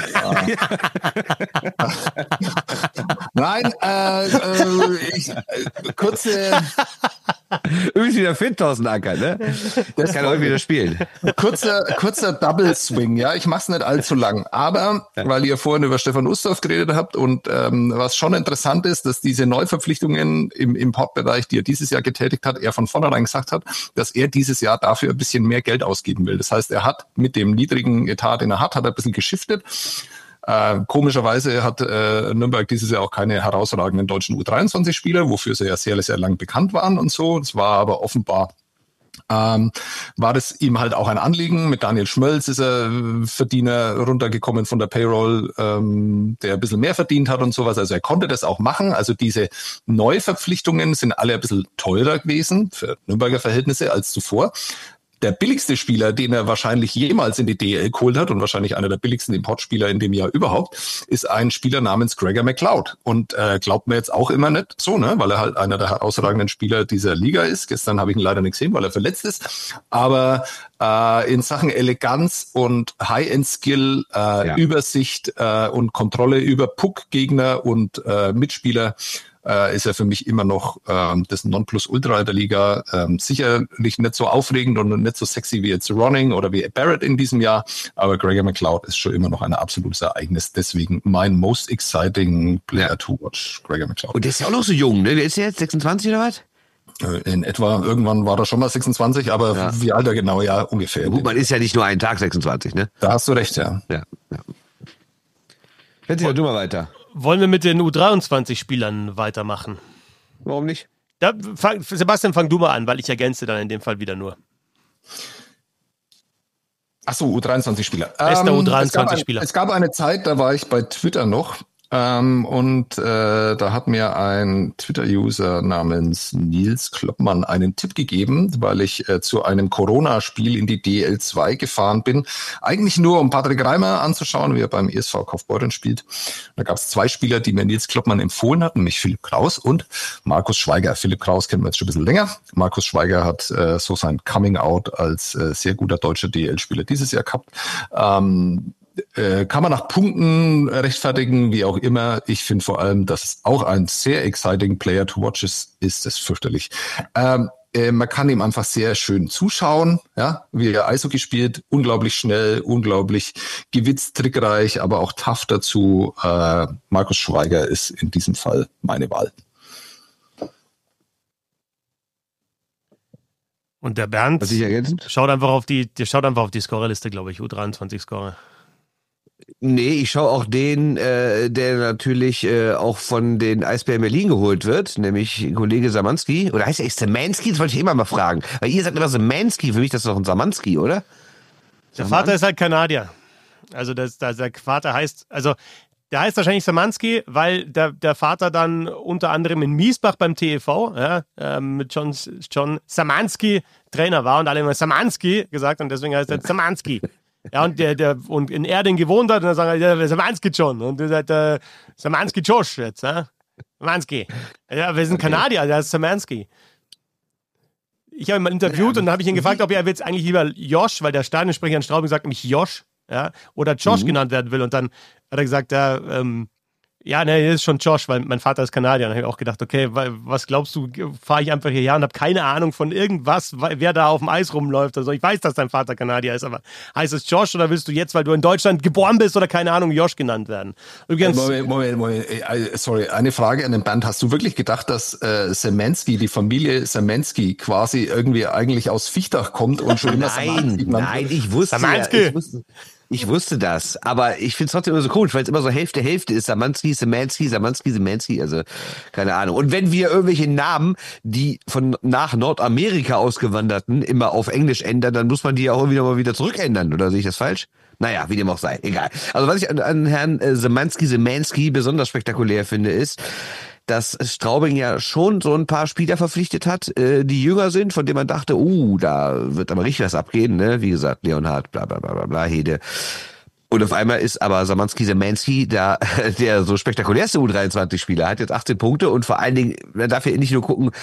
Nein, kurze... Übrigens wieder fit, Thorsten Ankert, ne? Das kann heute wieder spielen. Kurzer Double Swing, ja. Ich mach's nicht allzu lang. Aber, weil ihr vorhin über Stefan Ustorf geredet habt und was schon interessant ist, dass diese Neuverpflichtungen im Importbereich, die er dieses Jahr getätigt hat, er von vornherein gesagt hat, dass er dieses Jahr dafür ein bisschen mehr Geld ausgeben will. Das heißt, er hat mit dem niedrigen Etat, den er hat ein bisschen geschiftet. Komischerweise hat Nürnberg dieses Jahr auch keine herausragenden deutschen U23-Spieler, wofür sie ja sehr, sehr lang bekannt waren und so. Es war aber offenbar war das ihm halt auch ein Anliegen. Mit Daniel Schmölz ist er Verdiener runtergekommen von der Payroll, der ein bisschen mehr verdient hat und sowas. Also er konnte das auch machen. Also diese Neuverpflichtungen sind alle ein bisschen teurer gewesen für Nürnberger Verhältnisse als zuvor. Der billigste Spieler, den er wahrscheinlich jemals in die DEL geholt hat und wahrscheinlich einer der billigsten Importspieler in dem Jahr überhaupt, ist ein Spieler namens Gregor McLeod. Und glaubt mir jetzt auch immer nicht so, ne, weil er halt einer der herausragenden Spieler dieser Liga ist. Gestern habe ich ihn leider nicht gesehen, weil er verletzt ist. Aber in Sachen Eleganz und High-End-Skill, Übersicht und Kontrolle über Puck-Gegner und Mitspieler ist er für mich immer noch das Nonplusultra der Liga. Sicherlich nicht so aufregend und nicht so sexy wie jetzt Ronning oder wie Barrett in diesem Jahr, aber Gregor McLeod ist schon immer noch ein absolutes Ereignis. Deswegen mein most exciting player to watch, Gregor McLeod. Und der ist ja auch noch so jung, ne? Der ist ja jetzt 26 oder was? In etwa, irgendwann war er schon mal 26, aber wie alt er genau, ja, ungefähr. Gut, man ist ja nicht nur einen Tag 26, ne? Da hast du recht, ja. Fetzi, du mal weiter. Wollen wir mit den U23-Spielern weitermachen? Warum nicht? Sebastian, fang du mal an, weil ich ergänze dann in dem Fall wieder nur. Achso, U23-Spieler. Bester U23-Spieler. Es gab eine Zeit, da war ich bei Twitter noch. Da hat mir ein Twitter-User namens Nils Kloppmann einen Tipp gegeben, weil ich zu einem Corona-Spiel in die DL2 gefahren bin. Eigentlich nur, um Patrick Reimer anzuschauen, wie er beim ESV Kaufbeuren spielt. Da gab es 2 Spieler, die mir Nils Kloppmann empfohlen hatten, nämlich Philipp Kraus und Markus Schweiger. Philipp Kraus kennen wir jetzt schon ein bisschen länger. Markus Schweiger hat so sein Coming-out als sehr guter deutscher DL-Spieler dieses Jahr gehabt. Kann man nach Punkten rechtfertigen, wie auch immer. Ich finde vor allem, dass es auch ein sehr exciting Player to watch ist das fürchterlich. Man kann ihm einfach sehr schön zuschauen, ja, wie er Eishockey spielt. Unglaublich schnell, unglaublich gewitzt, trickreich, aber auch tough dazu. Markus Schweiger ist in diesem Fall meine Wahl. Und der Bernd schaut einfach auf die Scorerliste, glaube ich, U23-Scorer. Nee, ich schaue auch den, der natürlich auch von den Eisbären Berlin geholt wird, nämlich Kollege Samanski. Oder heißt er Szymanski? Das wollte ich immer mal fragen. Weil ihr sagt immer Szymanski, für mich das ist doch ein Samanski, oder? Der Vater ist halt Kanadier. Also der Vater heißt, der heißt wahrscheinlich Szymanski, weil der Vater dann unter anderem in Miesbach beim TEV mit John Szymanski Trainer war und alle immer Szymanski gesagt und deswegen heißt er Szymanski. Ja, und der in Erding gewohnt hat und dann sagen der Szymanski John und der sagt Szymanski Josh jetzt, Szymanski. Ja, wir sind Kanadier, der ist Szymanski. Ich habe ihn mal interviewt und dann habe ich ihn gefragt, ob er jetzt eigentlich lieber Josh, weil der Stadionsprecher in Straubing sagt nämlich Josh, oder Josh genannt werden will und dann hat er gesagt, Ja, ne, das ist schon Josh, weil mein Vater ist Kanadier. Da habe ich auch gedacht, okay, was glaubst du, fahre ich einfach hierher und habe keine Ahnung von irgendwas, wer da auf dem Eis rumläuft oder so. Ich weiß, dass dein Vater Kanadier ist, aber heißt es Josh oder willst du jetzt, weil du in Deutschland geboren bist oder keine Ahnung, Josh genannt werden? Übrigens, Moment. Sorry, eine Frage an den Band. Hast du wirklich gedacht, dass Semensky, die Familie Semensky quasi irgendwie eigentlich aus Fichtach kommt und schon immer Nein, ich wusste das, aber ich finde es trotzdem immer so komisch, weil es immer so Hälfte ist. Samansky, also keine Ahnung. Und wenn wir irgendwelche Namen, die von nach Nordamerika ausgewanderten, immer auf Englisch ändern, dann muss man die ja auch irgendwie mal wieder zurückändern, oder sehe ich das falsch? Naja, wie dem auch sei, egal. Also was ich an Herrn Szymanski besonders spektakulär finde, ist, dass Straubing ja schon so ein paar Spieler verpflichtet hat, die jünger sind, von denen man dachte, da wird aber richtig was abgehen, ne? Wie gesagt, Leonhard, bla bla bla bla bla, Hede. Und auf einmal ist aber Szymanski der so spektakulärste U23-Spieler, hat jetzt 18 Punkte und vor allen Dingen, man darf ja nicht nur gucken,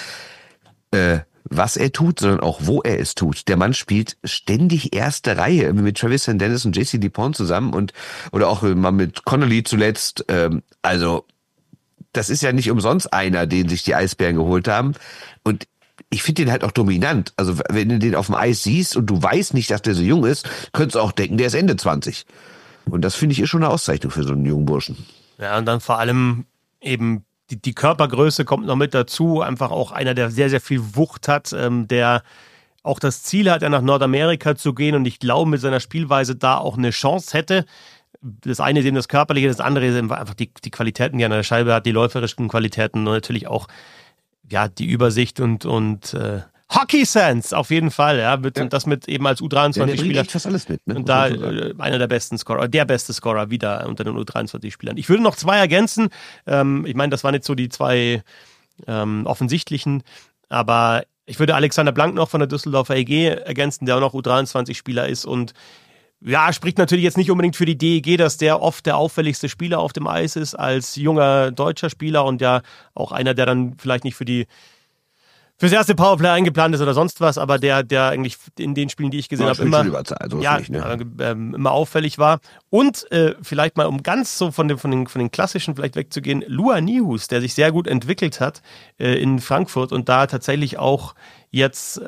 was er tut, sondern auch wo er es tut. Der Mann spielt ständig erste Reihe, mit Travis St. Dennis und JC DuPont zusammen oder auch mal mit Connolly zuletzt, also das ist ja nicht umsonst einer, den sich die Eisbären geholt haben. Und ich finde den halt auch dominant. Also wenn du den auf dem Eis siehst und du weißt nicht, dass der so jung ist, könntest du auch denken, der ist Ende 20. Und das finde ich ist schon eine Auszeichnung für so einen jungen Burschen. Ja, und dann vor allem eben die Körpergröße kommt noch mit dazu. Einfach auch einer, der sehr, sehr viel Wucht hat, der auch das Ziel hat, nach Nordamerika zu gehen und ich glaube, mit seiner Spielweise da auch eine Chance hätte. Das eine ist eben das Körperliche, das andere ist eben einfach die Qualitäten, die er an der Scheibe hat, die läuferischen Qualitäten und natürlich auch ja die Übersicht und Hockey-Sense auf jeden Fall, ja. Und das mit eben als U23-Spieler. Fast alles mit, ne? Und da einer der besten Scorer, der beste Scorer wieder unter den U23-Spielern. Ich würde noch 2 ergänzen. Ich meine, das waren jetzt so die 2 offensichtlichen, aber ich würde Alexander Blank noch von der Düsseldorfer EG ergänzen, der auch noch U23-Spieler ist und ja, spricht natürlich jetzt nicht unbedingt für die DEG, dass der oft der auffälligste Spieler auf dem Eis ist als junger deutscher Spieler und ja auch einer, der dann vielleicht nicht fürs erste Powerplay eingeplant ist oder sonst was, aber der eigentlich in den Spielen, die ich gesehen habe, immer, immer auffällig war. Und vielleicht mal, um ganz so von den klassischen vielleicht wegzugehen, Lua Nihus, der sich sehr gut entwickelt hat in Frankfurt und da tatsächlich auch jetzt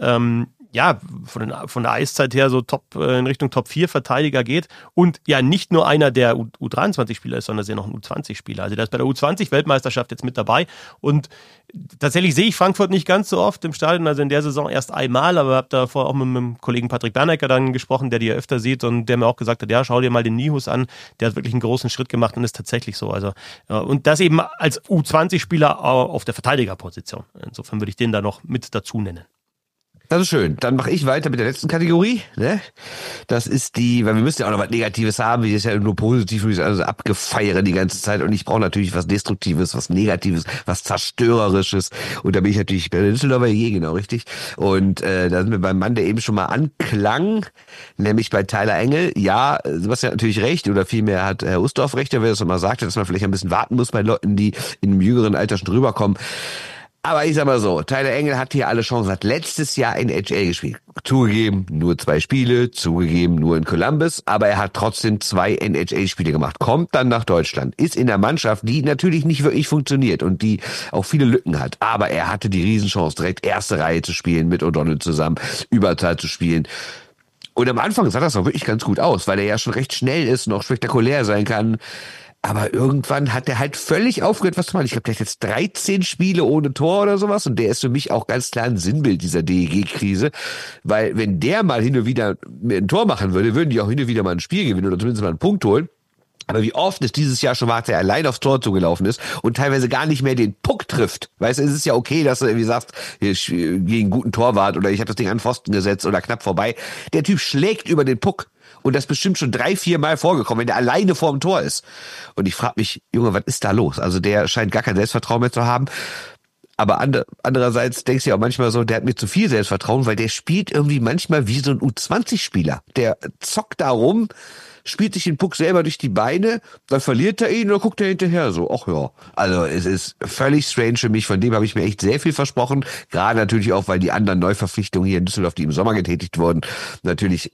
von der Eiszeit her so in Richtung Top 4 Verteidiger geht und ja nicht nur einer der U23-Spieler ist, sondern ist ja noch ein U20-Spieler. Also der ist bei der U20-Weltmeisterschaft jetzt mit dabei und tatsächlich sehe ich Frankfurt nicht ganz so oft im Stadion, also in der Saison erst einmal, aber habe da vorher auch mit meinem Kollegen Patrick Bernecker dann gesprochen, der die ja öfter sieht und der mir auch gesagt hat, ja, schau dir mal den Nihus an, der hat wirklich einen großen Schritt gemacht und ist tatsächlich so. Also und das eben als U20-Spieler auf der Verteidigerposition. Insofern würde ich den da noch mit dazu nennen. Das ist schön. Dann mache ich weiter mit der letzten Kategorie. Ne? Das ist weil wir müssen ja auch noch was Negatives haben. Wir sind ja nur positiv, also abgefeiern die ganze Zeit. Und ich brauche natürlich was Destruktives, was Negatives, was Zerstörerisches. Und da bin ich natürlich bei der Düsseldorfer EG, genau, richtig. Und da sind wir beim Mann, der eben schon mal anklang, nämlich bei Tyler Engel. Ja, Sebastian hat natürlich recht, oder vielmehr hat Herr Ustorf recht, der das nochmal sagte, dass man vielleicht ein bisschen warten muss bei Leuten, die in einem jüngeren Alter schon drüber kommen. Aber ich sag mal so, Tyler Engel hat hier alle Chancen, hat letztes Jahr in NHL gespielt. Zugegeben, nur 2 Spiele, zugegeben, nur in Columbus, aber er hat trotzdem 2 NHL-Spiele gemacht. Kommt dann nach Deutschland, ist in der Mannschaft, die natürlich nicht wirklich funktioniert und die auch viele Lücken hat. Aber er hatte die Riesenchance, direkt erste Reihe zu spielen, mit O'Donnell zusammen, Überzahl zu spielen. Und am Anfang sah das auch wirklich ganz gut aus, weil er ja schon recht schnell ist und auch spektakulär sein kann. Aber irgendwann hat er halt völlig aufgehört, was zu machen. Ich glaube, der hat jetzt 13 Spiele ohne Tor oder sowas. Und der ist für mich auch ganz klar ein Sinnbild dieser DEG-Krise. Weil wenn der mal hin und wieder ein Tor machen würde, würden die auch hin und wieder mal ein Spiel gewinnen oder zumindest mal einen Punkt holen. Aber wie oft es dieses Jahr schon war, dass er allein aufs Tor zugelaufen ist und teilweise gar nicht mehr den Puck trifft. Weißt du, es ist ja okay, dass du irgendwie sagst, gegen einen guten Torwart oder ich habe das Ding an den Pfosten gesetzt oder knapp vorbei. Der Typ schlägt über den Puck. Und das bestimmt schon 3-4 Mal vorgekommen, wenn der alleine vorm Tor ist. Und ich frage mich, Junge, was ist da los? Also der scheint gar kein Selbstvertrauen mehr zu haben. Aber andererseits denkst du ja auch manchmal so, der hat mir zu viel Selbstvertrauen, weil der spielt irgendwie manchmal wie so ein U20-Spieler. Der zockt da rum, spielt sich den Puck selber durch die Beine, dann verliert er ihn und dann guckt er hinterher so. Ach ja, also es ist völlig strange für mich. Von dem habe ich mir echt sehr viel versprochen. Gerade natürlich auch, weil die anderen Neuverpflichtungen hier in Düsseldorf, die im Sommer getätigt wurden, natürlich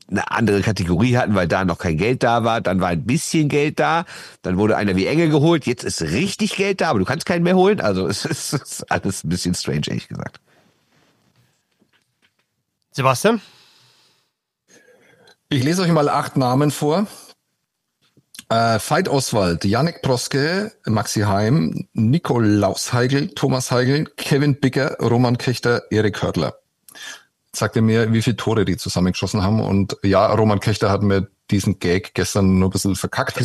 eine andere Kategorie hatten, weil da noch kein Geld da war. Dann war ein bisschen Geld da. Dann wurde einer wie Engel geholt. Jetzt ist richtig Geld da, aber du kannst keinen mehr holen. Also es ist alles ein bisschen strange, ehrlich gesagt. Sebastian? Ich lese euch mal 8 Namen vor. Veit Oswald, Yannick Proske, Maxi Heim, Nikolaus Heigl, Thomas Heigl, Kevin Bicker, Roman Kechter, Erik Hördler. Sagt ihr mir, wie viele Tore die zusammengeschossen haben? Und ja, Roman Kechter hat mir diesen Gag gestern nur ein bisschen verkackt.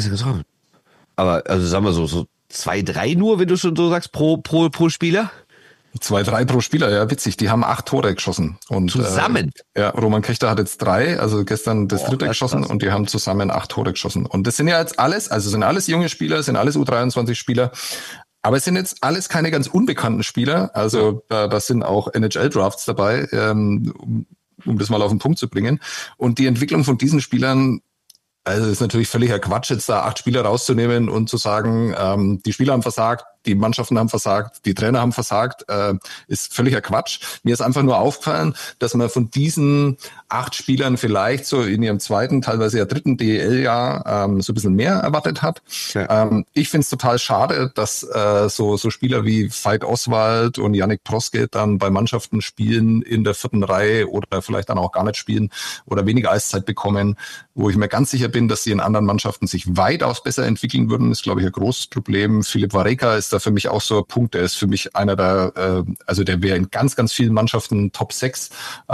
Aber also sagen wir so 2, 3 nur, wenn du schon so sagst, pro Spieler? 2, 3 pro Spieler, ja, witzig. Die haben 8 Tore geschossen. Und, zusammen? Ja, Roman Kechter hat jetzt 3, also gestern das dritte geschossen und die haben zusammen 8 Tore geschossen. Und das sind ja jetzt alles, also sind alles junge Spieler, sind alles U23-Spieler. Aber es sind jetzt alles keine ganz unbekannten Spieler. Also da sind auch NHL-Drafts dabei, um das mal auf den Punkt zu bringen. Und die Entwicklung von diesen Spielern, also ist natürlich völliger Quatsch, jetzt da 8 Spieler rauszunehmen und zu sagen, die Spieler haben versagt, die Mannschaften haben versagt, die Trainer haben versagt, ist völliger Quatsch. Mir ist einfach nur aufgefallen, dass man von diesen 8 Spielern vielleicht so in ihrem zweiten, teilweise ja dritten DEL-Jahr so ein bisschen mehr erwartet hat. Ja. Ich finde es total schade, dass so Spieler wie Veit Oswald und Yannick Proske dann bei Mannschaften spielen in der 4. Reihe oder vielleicht dann auch gar nicht spielen oder weniger Eiszeit bekommen, wo ich mir ganz sicher bin, dass sie in anderen Mannschaften sich weitaus besser entwickeln würden. Das ist, glaube ich, ein großes Problem. Philipp Wareka ist da für mich auch so ein Punkt. Der ist für mich einer der, also der wäre in ganz, ganz vielen Mannschaften Top 6.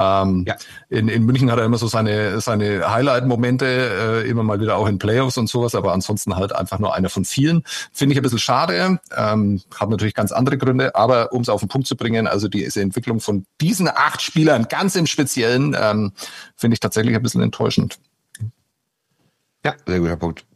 In München hat er immer so seine Highlight-Momente, immer mal wieder auch in Playoffs und sowas, aber ansonsten halt einfach nur einer von vielen. Finde ich ein bisschen schade. Hat natürlich ganz andere Gründe, aber um es auf den Punkt zu bringen, also diese Entwicklung von diesen 8 Spielern ganz im Speziellen, finde ich tatsächlich ein bisschen enttäuschend. Ja, sehr guter Punkt.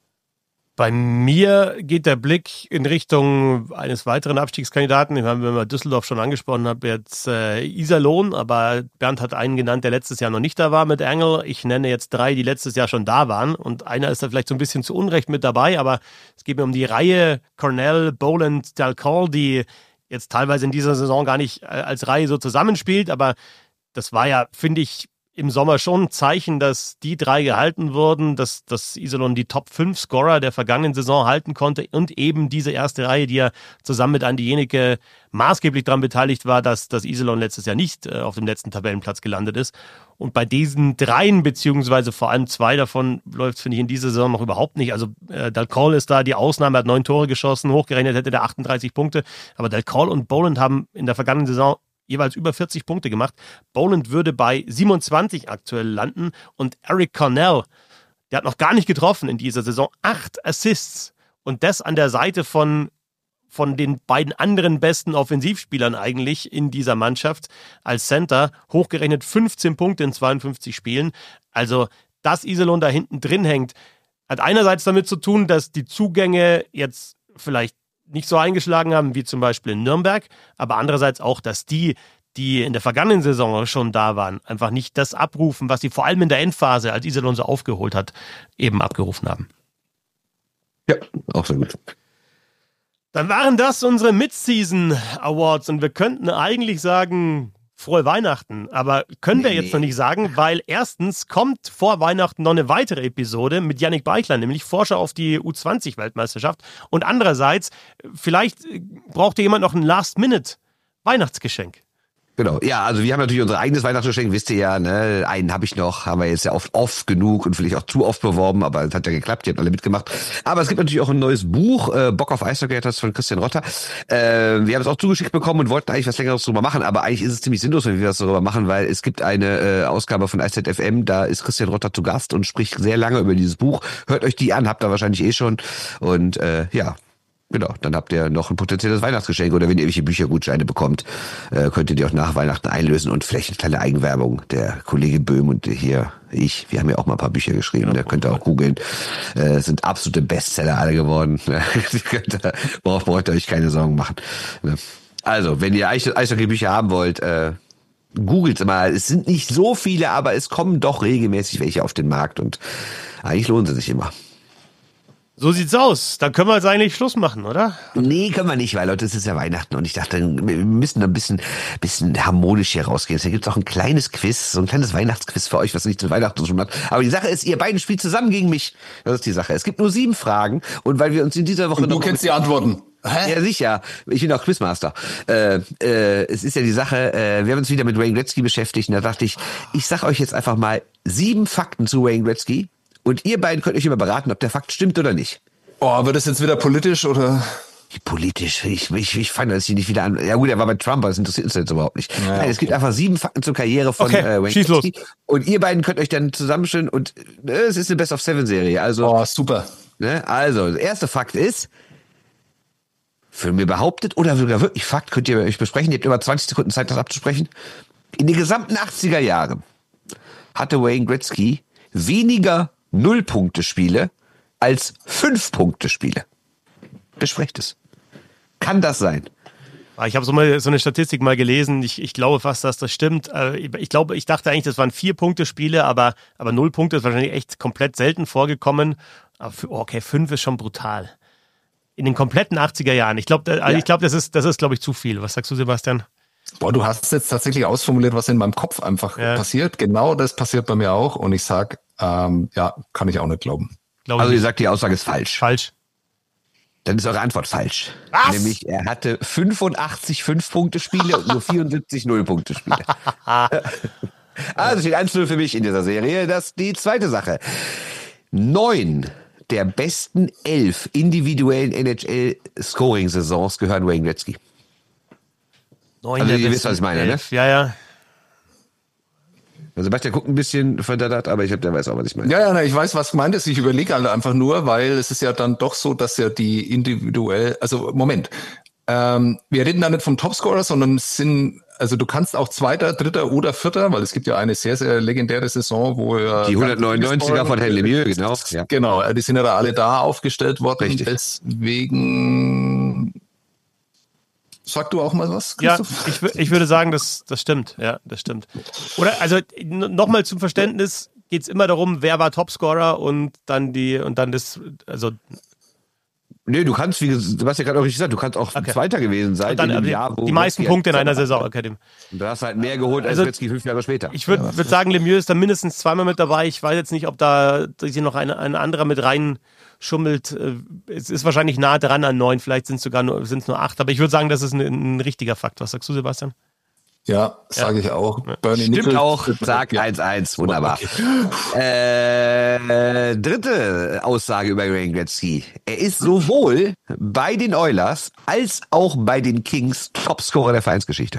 Bei mir geht der Blick in Richtung eines weiteren Abstiegskandidaten. Wenn wir Düsseldorf schon angesprochen haben, jetzt Iserlohn, aber Bernd hat einen genannt, der letztes Jahr noch nicht da war mit Engel. Ich nenne jetzt 3, die letztes Jahr schon da waren und einer ist da vielleicht so ein bisschen zu Unrecht mit dabei, aber es geht mir um die Reihe Cornell, Boland, Dalcoll, die jetzt teilweise in dieser Saison gar nicht als Reihe so zusammenspielt, aber das war ja, finde ich, im Sommer schon ein Zeichen, dass die 3 gehalten wurden, dass Iserlohn die Top 5 Scorer der vergangenen Saison halten konnte und eben diese erste Reihe, die ja zusammen mit Andi Jenecke maßgeblich daran beteiligt war, dass Iserlohn letztes Jahr nicht auf dem letzten Tabellenplatz gelandet ist. Und bei diesen 3, beziehungsweise vor allem 2 davon läuft, finde ich, in dieser Saison noch überhaupt nicht. Also Dalcoll ist da die Ausnahme, hat 9 Tore geschossen, hochgerechnet hätte der 38 Punkte. Aber Dalcoll und Boland haben in der vergangenen Saison jeweils über 40 Punkte gemacht. Boland würde bei 27 aktuell landen und Eric Cornell, der hat noch gar nicht getroffen in dieser Saison, 8 Assists und das an der Seite von den beiden anderen besten Offensivspielern eigentlich in dieser Mannschaft als Center, hochgerechnet 15 Punkte in 52 Spielen. Also, dass Iserlohn da hinten drin hängt, hat einerseits damit zu tun, dass die Zugänge jetzt vielleicht nicht so eingeschlagen haben wie zum Beispiel in Nürnberg, aber andererseits auch, dass die in der vergangenen Saison schon da waren, einfach nicht das abrufen, was sie vor allem in der Endphase, als Iserlohn so aufgeholt hat, eben abgerufen haben. Ja, auch sehr gut. Dann waren das unsere Mid-Season Awards und wir könnten eigentlich sagen, frohe Weihnachten, aber können wir jetzt noch nicht sagen, weil erstens kommt vor Weihnachten noch eine weitere Episode mit Yannick Beichler, nämlich Vorschau auf die U20-Weltmeisterschaft und andererseits, vielleicht braucht jemand noch ein Last-Minute-Weihnachtsgeschenk. Genau, ja, also wir haben natürlich unser eigenes Weihnachtsgeschenk, wisst ihr ja, ne? Einen habe ich noch, haben wir jetzt ja oft genug und vielleicht auch zu oft beworben, aber es hat ja geklappt, die haben alle mitgemacht. Aber es gibt natürlich auch ein neues Buch, Bock auf Eishockey, das von Christian Rotter. Wir haben es auch zugeschickt bekommen und wollten eigentlich was Längeres drüber machen, aber eigentlich ist es ziemlich sinnlos, wenn wir was darüber machen, weil es gibt eine Ausgabe von IZFM, da ist Christian Rotter zu Gast und spricht sehr lange über dieses Buch. Hört euch die an, habt ihr wahrscheinlich eh schon und ja. Genau, dann habt ihr noch ein potenzielles Weihnachtsgeschenk oder wenn ihr irgendwelche Büchergutscheine bekommt, könnt ihr die auch nach Weihnachten einlösen und vielleicht eine kleine Eigenwerbung. Der Kollege Böhm und wir haben ja auch mal ein paar Bücher geschrieben, da könnt ihr auch googeln. Sind absolute Bestseller alle geworden. Worauf braucht ihr euch keine Sorgen machen. Also, wenn ihr Eishockey-Bücher haben wollt, googelt mal. Es sind nicht so viele, aber es kommen doch regelmäßig welche auf den Markt und eigentlich lohnen sie sich immer. So sieht's aus. Dann können wir jetzt eigentlich Schluss machen, oder? Nee, können wir nicht, weil Leute, es ist ja Weihnachten und ich dachte, wir müssen da ein bisschen harmonisch hier rausgehen. Deswegen gibt's auch ein kleines Quiz, so ein kleines Weihnachtsquiz für euch, was nichts mit Weihnachten zu tun hat. Aber die Sache ist, ihr beiden spielt zusammen gegen mich. Das ist die Sache. Es gibt nur 7 Fragen und weil wir uns in dieser Woche Und du kennst die Antworten. Hä? Ja, sicher. Ich bin auch Quizmaster. Es ist ja die Sache, wir haben uns wieder mit Wayne Gretzky beschäftigt und da dachte ich sag euch jetzt einfach mal 7 Fakten zu Wayne Gretzky und ihr beiden könnt euch immer beraten, ob der Fakt stimmt oder nicht. Oh, wird das jetzt wieder politisch oder? Politisch, ich fange das hier nicht wieder an. Ja gut, er war bei Trump, aber das interessiert uns jetzt überhaupt nicht. Ja, Nein, es gibt einfach 7 Fakten zur Karriere von Wayne schieß Gretzky. Und ihr beiden könnt euch dann zusammenstellen und es ist eine Best-of-7-Serie. Also, Oh, super. ne, also, der erste Fakt ist, für mir behauptet oder sogar wirklich Fakt, könnt ihr euch besprechen, ihr habt über 20 Sekunden Zeit, das abzusprechen. In den gesamten 80er Jahren hatte Wayne Gretzky weniger 0-Punkte-Spiele als 5-Punkte-Spiele. Besprecht es. Kann das sein? Ich habe so eine Statistik mal gelesen. Ich glaube fast, dass das stimmt. Ich dachte eigentlich, das waren 4-Punkte-Spiele, aber 0 Punkte ist wahrscheinlich echt komplett selten vorgekommen. Aber 5 ist schon brutal. In den kompletten 80er Jahren. Ich glaube, das ist glaube ich, zu viel. Was sagst du, Sebastian? Boah, du hast jetzt tatsächlich ausformuliert, was in meinem Kopf einfach passiert. Genau das passiert bei mir auch. Und ich sag, kann ich auch nicht glauben. Also ihr sagt, die Aussage ist falsch. Falsch. Dann ist eure Antwort falsch. Was? Nämlich, er hatte 85 5-Punkte-Spiele und nur 74 0-Punkte-Spiele. Also steht 1-0 für mich in dieser Serie. Das ist die zweite Sache. 9 der besten 11 individuellen NHL-Scoring-Saisons gehören Wayne Gretzky. 9 Also der ihr wisst, besten was ich meine, 11. Ne? Ja. Sebastian guckt ein bisschen verdattert, aber der weiß auch, was ich meine. Ja, ich weiß, was gemeint ist. Ich überlege halt einfach nur, weil es ist ja dann doch so, dass ja die individuell, also Moment, wir reden da nicht vom Topscorer, sondern du kannst auch Zweiter, Dritter oder Vierter, weil es gibt ja eine sehr, sehr legendäre Saison, wo die 199er von Herrn Lemieux, genau. Ja. Genau, die sind ja da alle da aufgestellt worden. Richtig. Deswegen sag du auch mal was, Christoph? Ja, ich würde sagen, das stimmt. Ja, das stimmt. Oder, also, nochmal zum Verständnis, geht es immer darum, wer war Topscorer und dann also. Nee, du kannst, wie Sebastian gerade auch richtig gesagt, du kannst auch Zweiter gewesen sein. Dann, in einem Jahr, wo die meisten Punkte in einer Saison. Okay. Und du hast halt mehr geholt als Gretzky 5 Jahre später. Ich würde sagen, Lemieux ist da mindestens 2-mal mit dabei. Ich weiß jetzt nicht, ob da hier noch ein anderer mit reinschummelt. Es ist wahrscheinlich nah dran an 9, vielleicht sind es nur 8. Aber ich würde sagen, das ist ein richtiger Fakt. Was sagst du, Sebastian? Ja, sage ich auch. Bernie Stimmt Nicholls. auch, sag 1-1, wunderbar. Dritte Aussage über Wayne Gretzky. Er ist sowohl bei den Oilers als auch bei den Kings Topscorer der Vereinsgeschichte.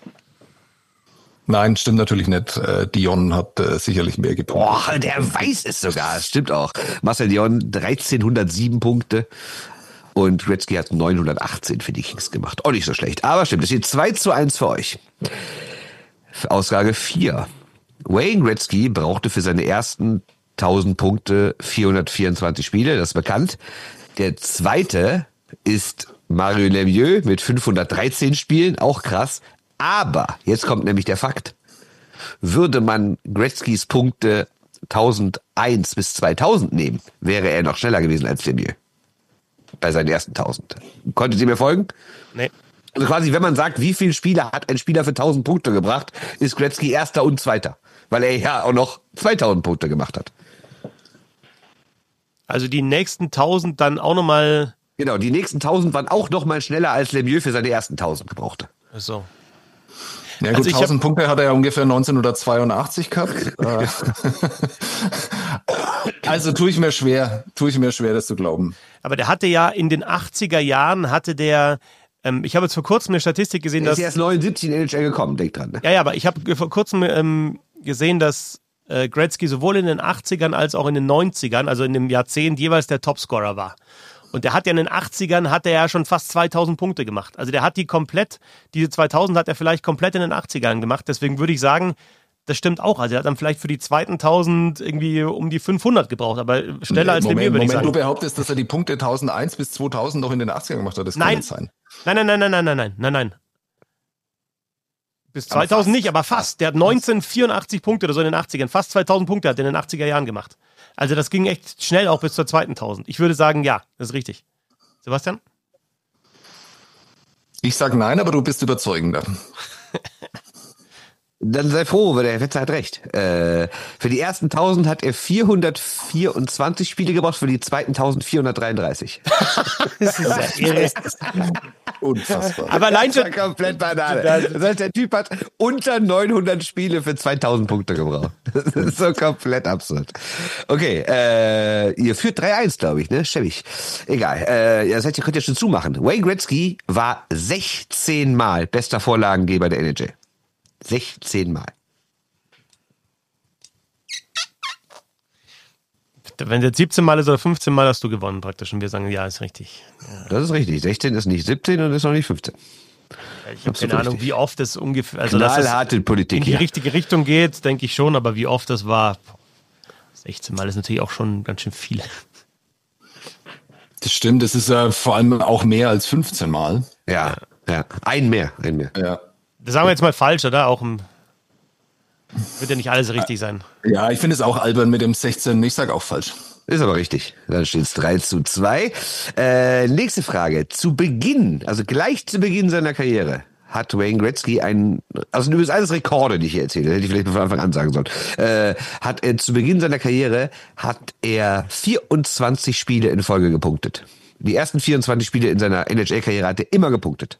Nein, stimmt natürlich nicht. Dion hat sicherlich mehr gepunktet. Boah, der weiß es sogar. Stimmt auch. Marcel Dion 1307 Punkte. Und Gretzky hat 918 für die Kings gemacht. Auch nicht so schlecht. Aber stimmt, es steht 2-1 für euch. Aussage 4. Wayne Gretzky brauchte für seine ersten 1000 Punkte 424 Spiele. Das ist bekannt. Der zweite ist Mario Lemieux mit 513 Spielen. Auch krass. Aber, jetzt kommt nämlich der Fakt. Würde man Gretzkys Punkte 1001 bis 2000 nehmen, wäre er noch schneller gewesen als Lemieux. Bei seinen ersten 1000. Konntet ihr mir folgen? Nee. Also quasi, wenn man sagt, wie viele Spiele hat ein Spieler für 1000 Punkte gebracht, ist Gretzky Erster und Zweiter. Weil er ja auch noch 2000 Punkte gemacht hat. Also die nächsten 1000 dann auch nochmal. Genau, die nächsten 1000 waren auch nochmal schneller als Lemieux für seine ersten 1000 gebrauchte. So. Ja gut, 1000 Punkte hat er ja ungefähr 1982 gehabt. Also tue ich mir schwer, das zu glauben. Aber der hatte ja in den 80er Jahren, ich habe jetzt vor kurzem eine Statistik gesehen, dass... Er ist erst 79 in NHL gekommen, denk dran. Ne? Ja, aber ich habe vor kurzem gesehen, dass Gretzky sowohl in den 80ern als auch in den 90ern, also in dem Jahrzehnt, jeweils der Topscorer war. Und der hat ja in den 80ern hat er ja schon fast 2000 Punkte gemacht. Also der hat diese 2000 hat er vielleicht komplett in den 80ern gemacht. Deswegen würde ich sagen, das stimmt auch. Also er hat dann vielleicht für die zweiten 1000 irgendwie um die 500 gebraucht, aber schneller als Lemieux, würde ich sagen. Du behauptest, dass er die Punkte 1001 bis 2000 noch in den 80ern gemacht hat. Das kann nicht sein. Nein. Bis 2000 nicht, aber fast. Der hat 1984 Punkte oder so in den 80ern. Fast 2000 Punkte hat er in den 80er Jahren gemacht. Also das ging echt schnell auch bis zur zweiten 1000. Ich würde sagen, ja, das ist richtig. Sebastian? Ich sag nein, aber du bist überzeugender. Dann sei froh, weil der Wetzer hat recht. Für die ersten 1000 hat er 424 Spiele gebraucht, für die zweiten 1433. Das ist ja irre. Unfassbar. Aber allein schon... Komplett Banane. Das heißt, der Typ hat unter 900 Spiele für 2000 Punkte gebraucht. Das ist so komplett absurd. Okay, ihr führt 3-1, glaube ich, ne? Schäbig. Egal. Das heißt, ihr könnt ja schon zumachen. Wayne Gretzky war 16 Mal bester Vorlagengeber der NHL. 16 Mal. Wenn es jetzt 17 Mal ist oder 15 Mal, hast du gewonnen praktisch. Und wir sagen, ja, ist richtig. Ja. Das ist richtig. 16 ist nicht 17 und ist noch nicht 15. Ich habe keine Ahnung, wie oft es ungefähr... Also, knallharte Politik, in die richtige Richtung geht, denke ich schon. Aber wie oft das war... 16 Mal ist natürlich auch schon ganz schön viel. Das stimmt. Das ist vor allem auch mehr als 15 Mal. Ja. Ein mehr. Ja. Das sagen wir jetzt mal falsch, oder? Auch wird ja nicht alles richtig sein. Ja, ich finde es auch albern mit dem 16. Ich sage auch falsch. Ist aber richtig. Dann steht es 3-2. Nächste Frage. Also gleich zu Beginn seiner Karriere hat Wayne Gretzky also du bist alles Rekorde, die ich hier erzähle, hätte ich vielleicht von Anfang an sagen sollen. Zu Beginn seiner Karriere hat er 24 Spiele in Folge gepunktet. Die ersten 24 Spiele in seiner NHL-Karriere hat er immer gepunktet.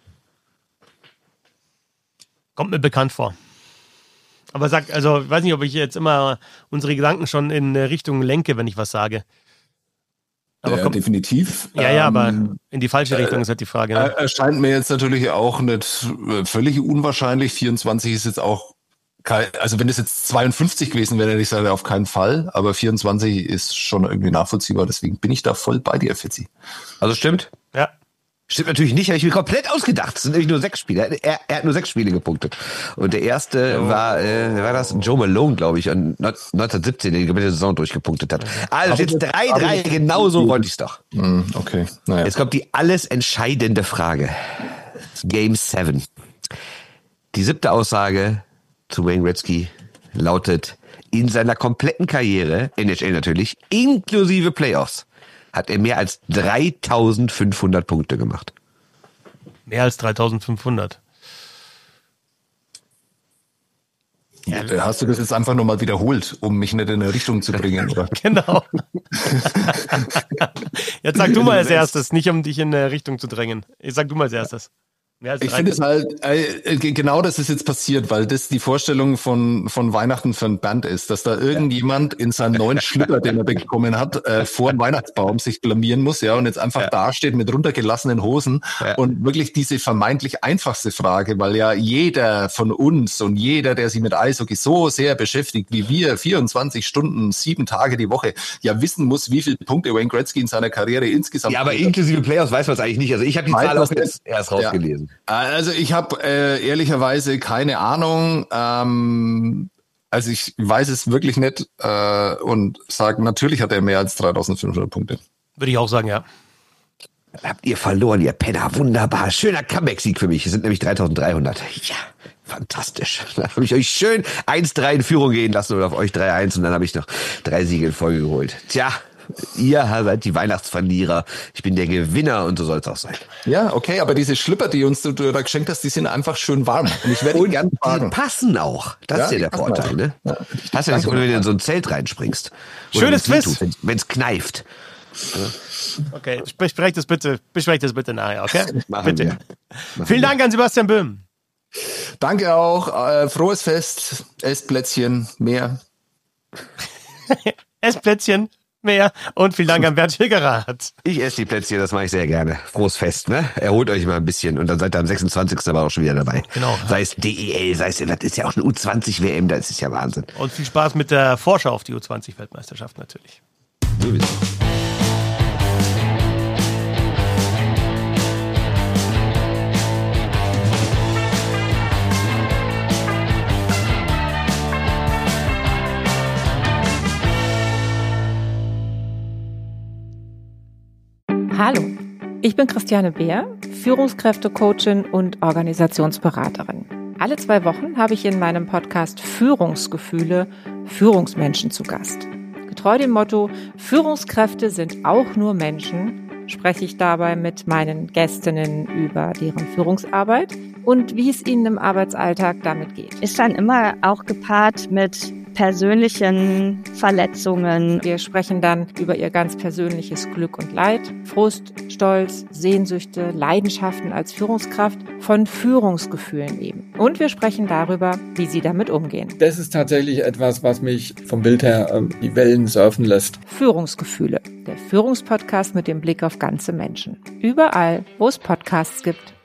Kommt mir bekannt vor. Aber ich weiß nicht, ob ich jetzt immer unsere Gedanken schon in Richtung lenke, wenn ich was sage. Aber ja, definitiv. Ja, aber in die falsche Richtung ist halt die Frage. Ne? Erscheint mir jetzt natürlich auch nicht völlig unwahrscheinlich. 24 ist jetzt auch also wenn es jetzt 52 gewesen wäre, hätte ich gesagt, auf keinen Fall. Aber 24 ist schon irgendwie nachvollziehbar. Deswegen bin ich da voll bei dir, Fitzi. Also stimmt? Ja. Stimmt natürlich nicht, habe ich mir komplett ausgedacht. Es sind nämlich nur 6 Spiele. Er hat nur 6 Spiele gepunktet. Und der erste war das Joe Malone, glaube ich, 1917, der die komplette Saison durchgepunktet hat. Also jetzt 3-3, genauso wollte ich es doch. Okay, naja. Jetzt kommt die alles entscheidende Frage. Game 7. Die 7. Aussage zu Wayne Gretzky lautet, in seiner kompletten Karriere, NHL natürlich, inklusive Playoffs, hat er mehr als 3.500 Punkte gemacht. Mehr als 3.500. Ja, hast du das jetzt einfach nochmal wiederholt, um mich nicht in eine Richtung zu bringen, oder? Genau. Jetzt sag du mal als erstes, nicht um dich in eine Richtung zu drängen. Sag du mal als erstes. Ich finde es halt, genau das ist jetzt passiert, weil das die Vorstellung von Weihnachten für ein Band ist, dass da irgendjemand in seinen neuen Schlüpper, den er bekommen hat, vor dem Weihnachtsbaum sich blamieren muss, ja, und jetzt einfach dasteht mit runtergelassenen Hosen und wirklich diese vermeintlich einfachste Frage, weil ja jeder von uns und jeder, der sich mit Eishockey so sehr beschäftigt wie wir, 24 Stunden, 7 Tage die Woche, ja wissen muss, wie viele Punkte Wayne Gretzky in seiner Karriere insgesamt hat. Ja, aber inklusive Playoffs weiß man es eigentlich nicht. Also ich habe die Zahl auch jetzt erst rausgelesen. Also ich habe ehrlicherweise keine Ahnung. Also ich weiß es wirklich nicht und sage, natürlich hat er mehr als 3.500 Punkte. Würde ich auch sagen, ja. Habt ihr verloren, ihr Penner. Wunderbar. Schöner Comeback-Sieg für mich. Es sind nämlich 3.300. Ja, fantastisch. Da habe ich euch schön 1-3 in Führung gehen lassen oder auf euch 3-1 und dann habe ich noch 3 Siege in Folge geholt. Tja. Ihr seid die Weihnachtsverlierer. Ich bin der Gewinner und so soll es auch sein. Ja, okay, aber diese Schlipper, die uns du da geschenkt hast, die sind einfach schön warm. Und ich werde gerne die passen auch. Das ist ja der Vorteil, ne? Ja, hast ja nicht so, wenn du in so ein Zelt reinspringst. Schönes Quiz. Wenn es kneift. Okay, besprecht das bitte nachher, okay? Bitte. Vielen Dank an Sebastian Böhm. Danke auch. Frohes Fest. Esst Plätzchen mehr. Esst Plätzchen mehr und vielen Dank an Bernd Schwickerath. Ich esse die Plätzchen, das mache ich sehr gerne. Frohes Fest, ne? Erholt euch mal ein bisschen und dann seid ihr am 26. aber auch schon wieder dabei. Genau. Sei es DEL, das ist ja auch eine U20-WM, das ist ja Wahnsinn. Und viel Spaß mit der Vorschau auf die U20-Weltmeisterschaft natürlich. Sowieso. Hallo, ich bin Christiane Beer, Führungskräftecoachin und Organisationsberaterin. Alle 2 Wochen habe ich in meinem Podcast Führungsgefühle Führungsmenschen zu Gast. Getreu dem Motto, Führungskräfte sind auch nur Menschen, spreche ich dabei mit meinen Gästinnen über deren Führungsarbeit und wie es ihnen im Arbeitsalltag damit geht. Ist dann immer auch gepaart mit persönlichen Verletzungen. Wir sprechen dann über ihr ganz persönliches Glück und Leid, Frust, Stolz, Sehnsüchte, Leidenschaften als Führungskraft, von Führungsgefühlen eben. Und wir sprechen darüber, wie sie damit umgehen. Das ist tatsächlich etwas, was mich vom Bild her die Wellen surfen lässt. Führungsgefühle, der Führungspodcast mit dem Blick auf ganze Menschen. Überall, wo es Podcasts gibt.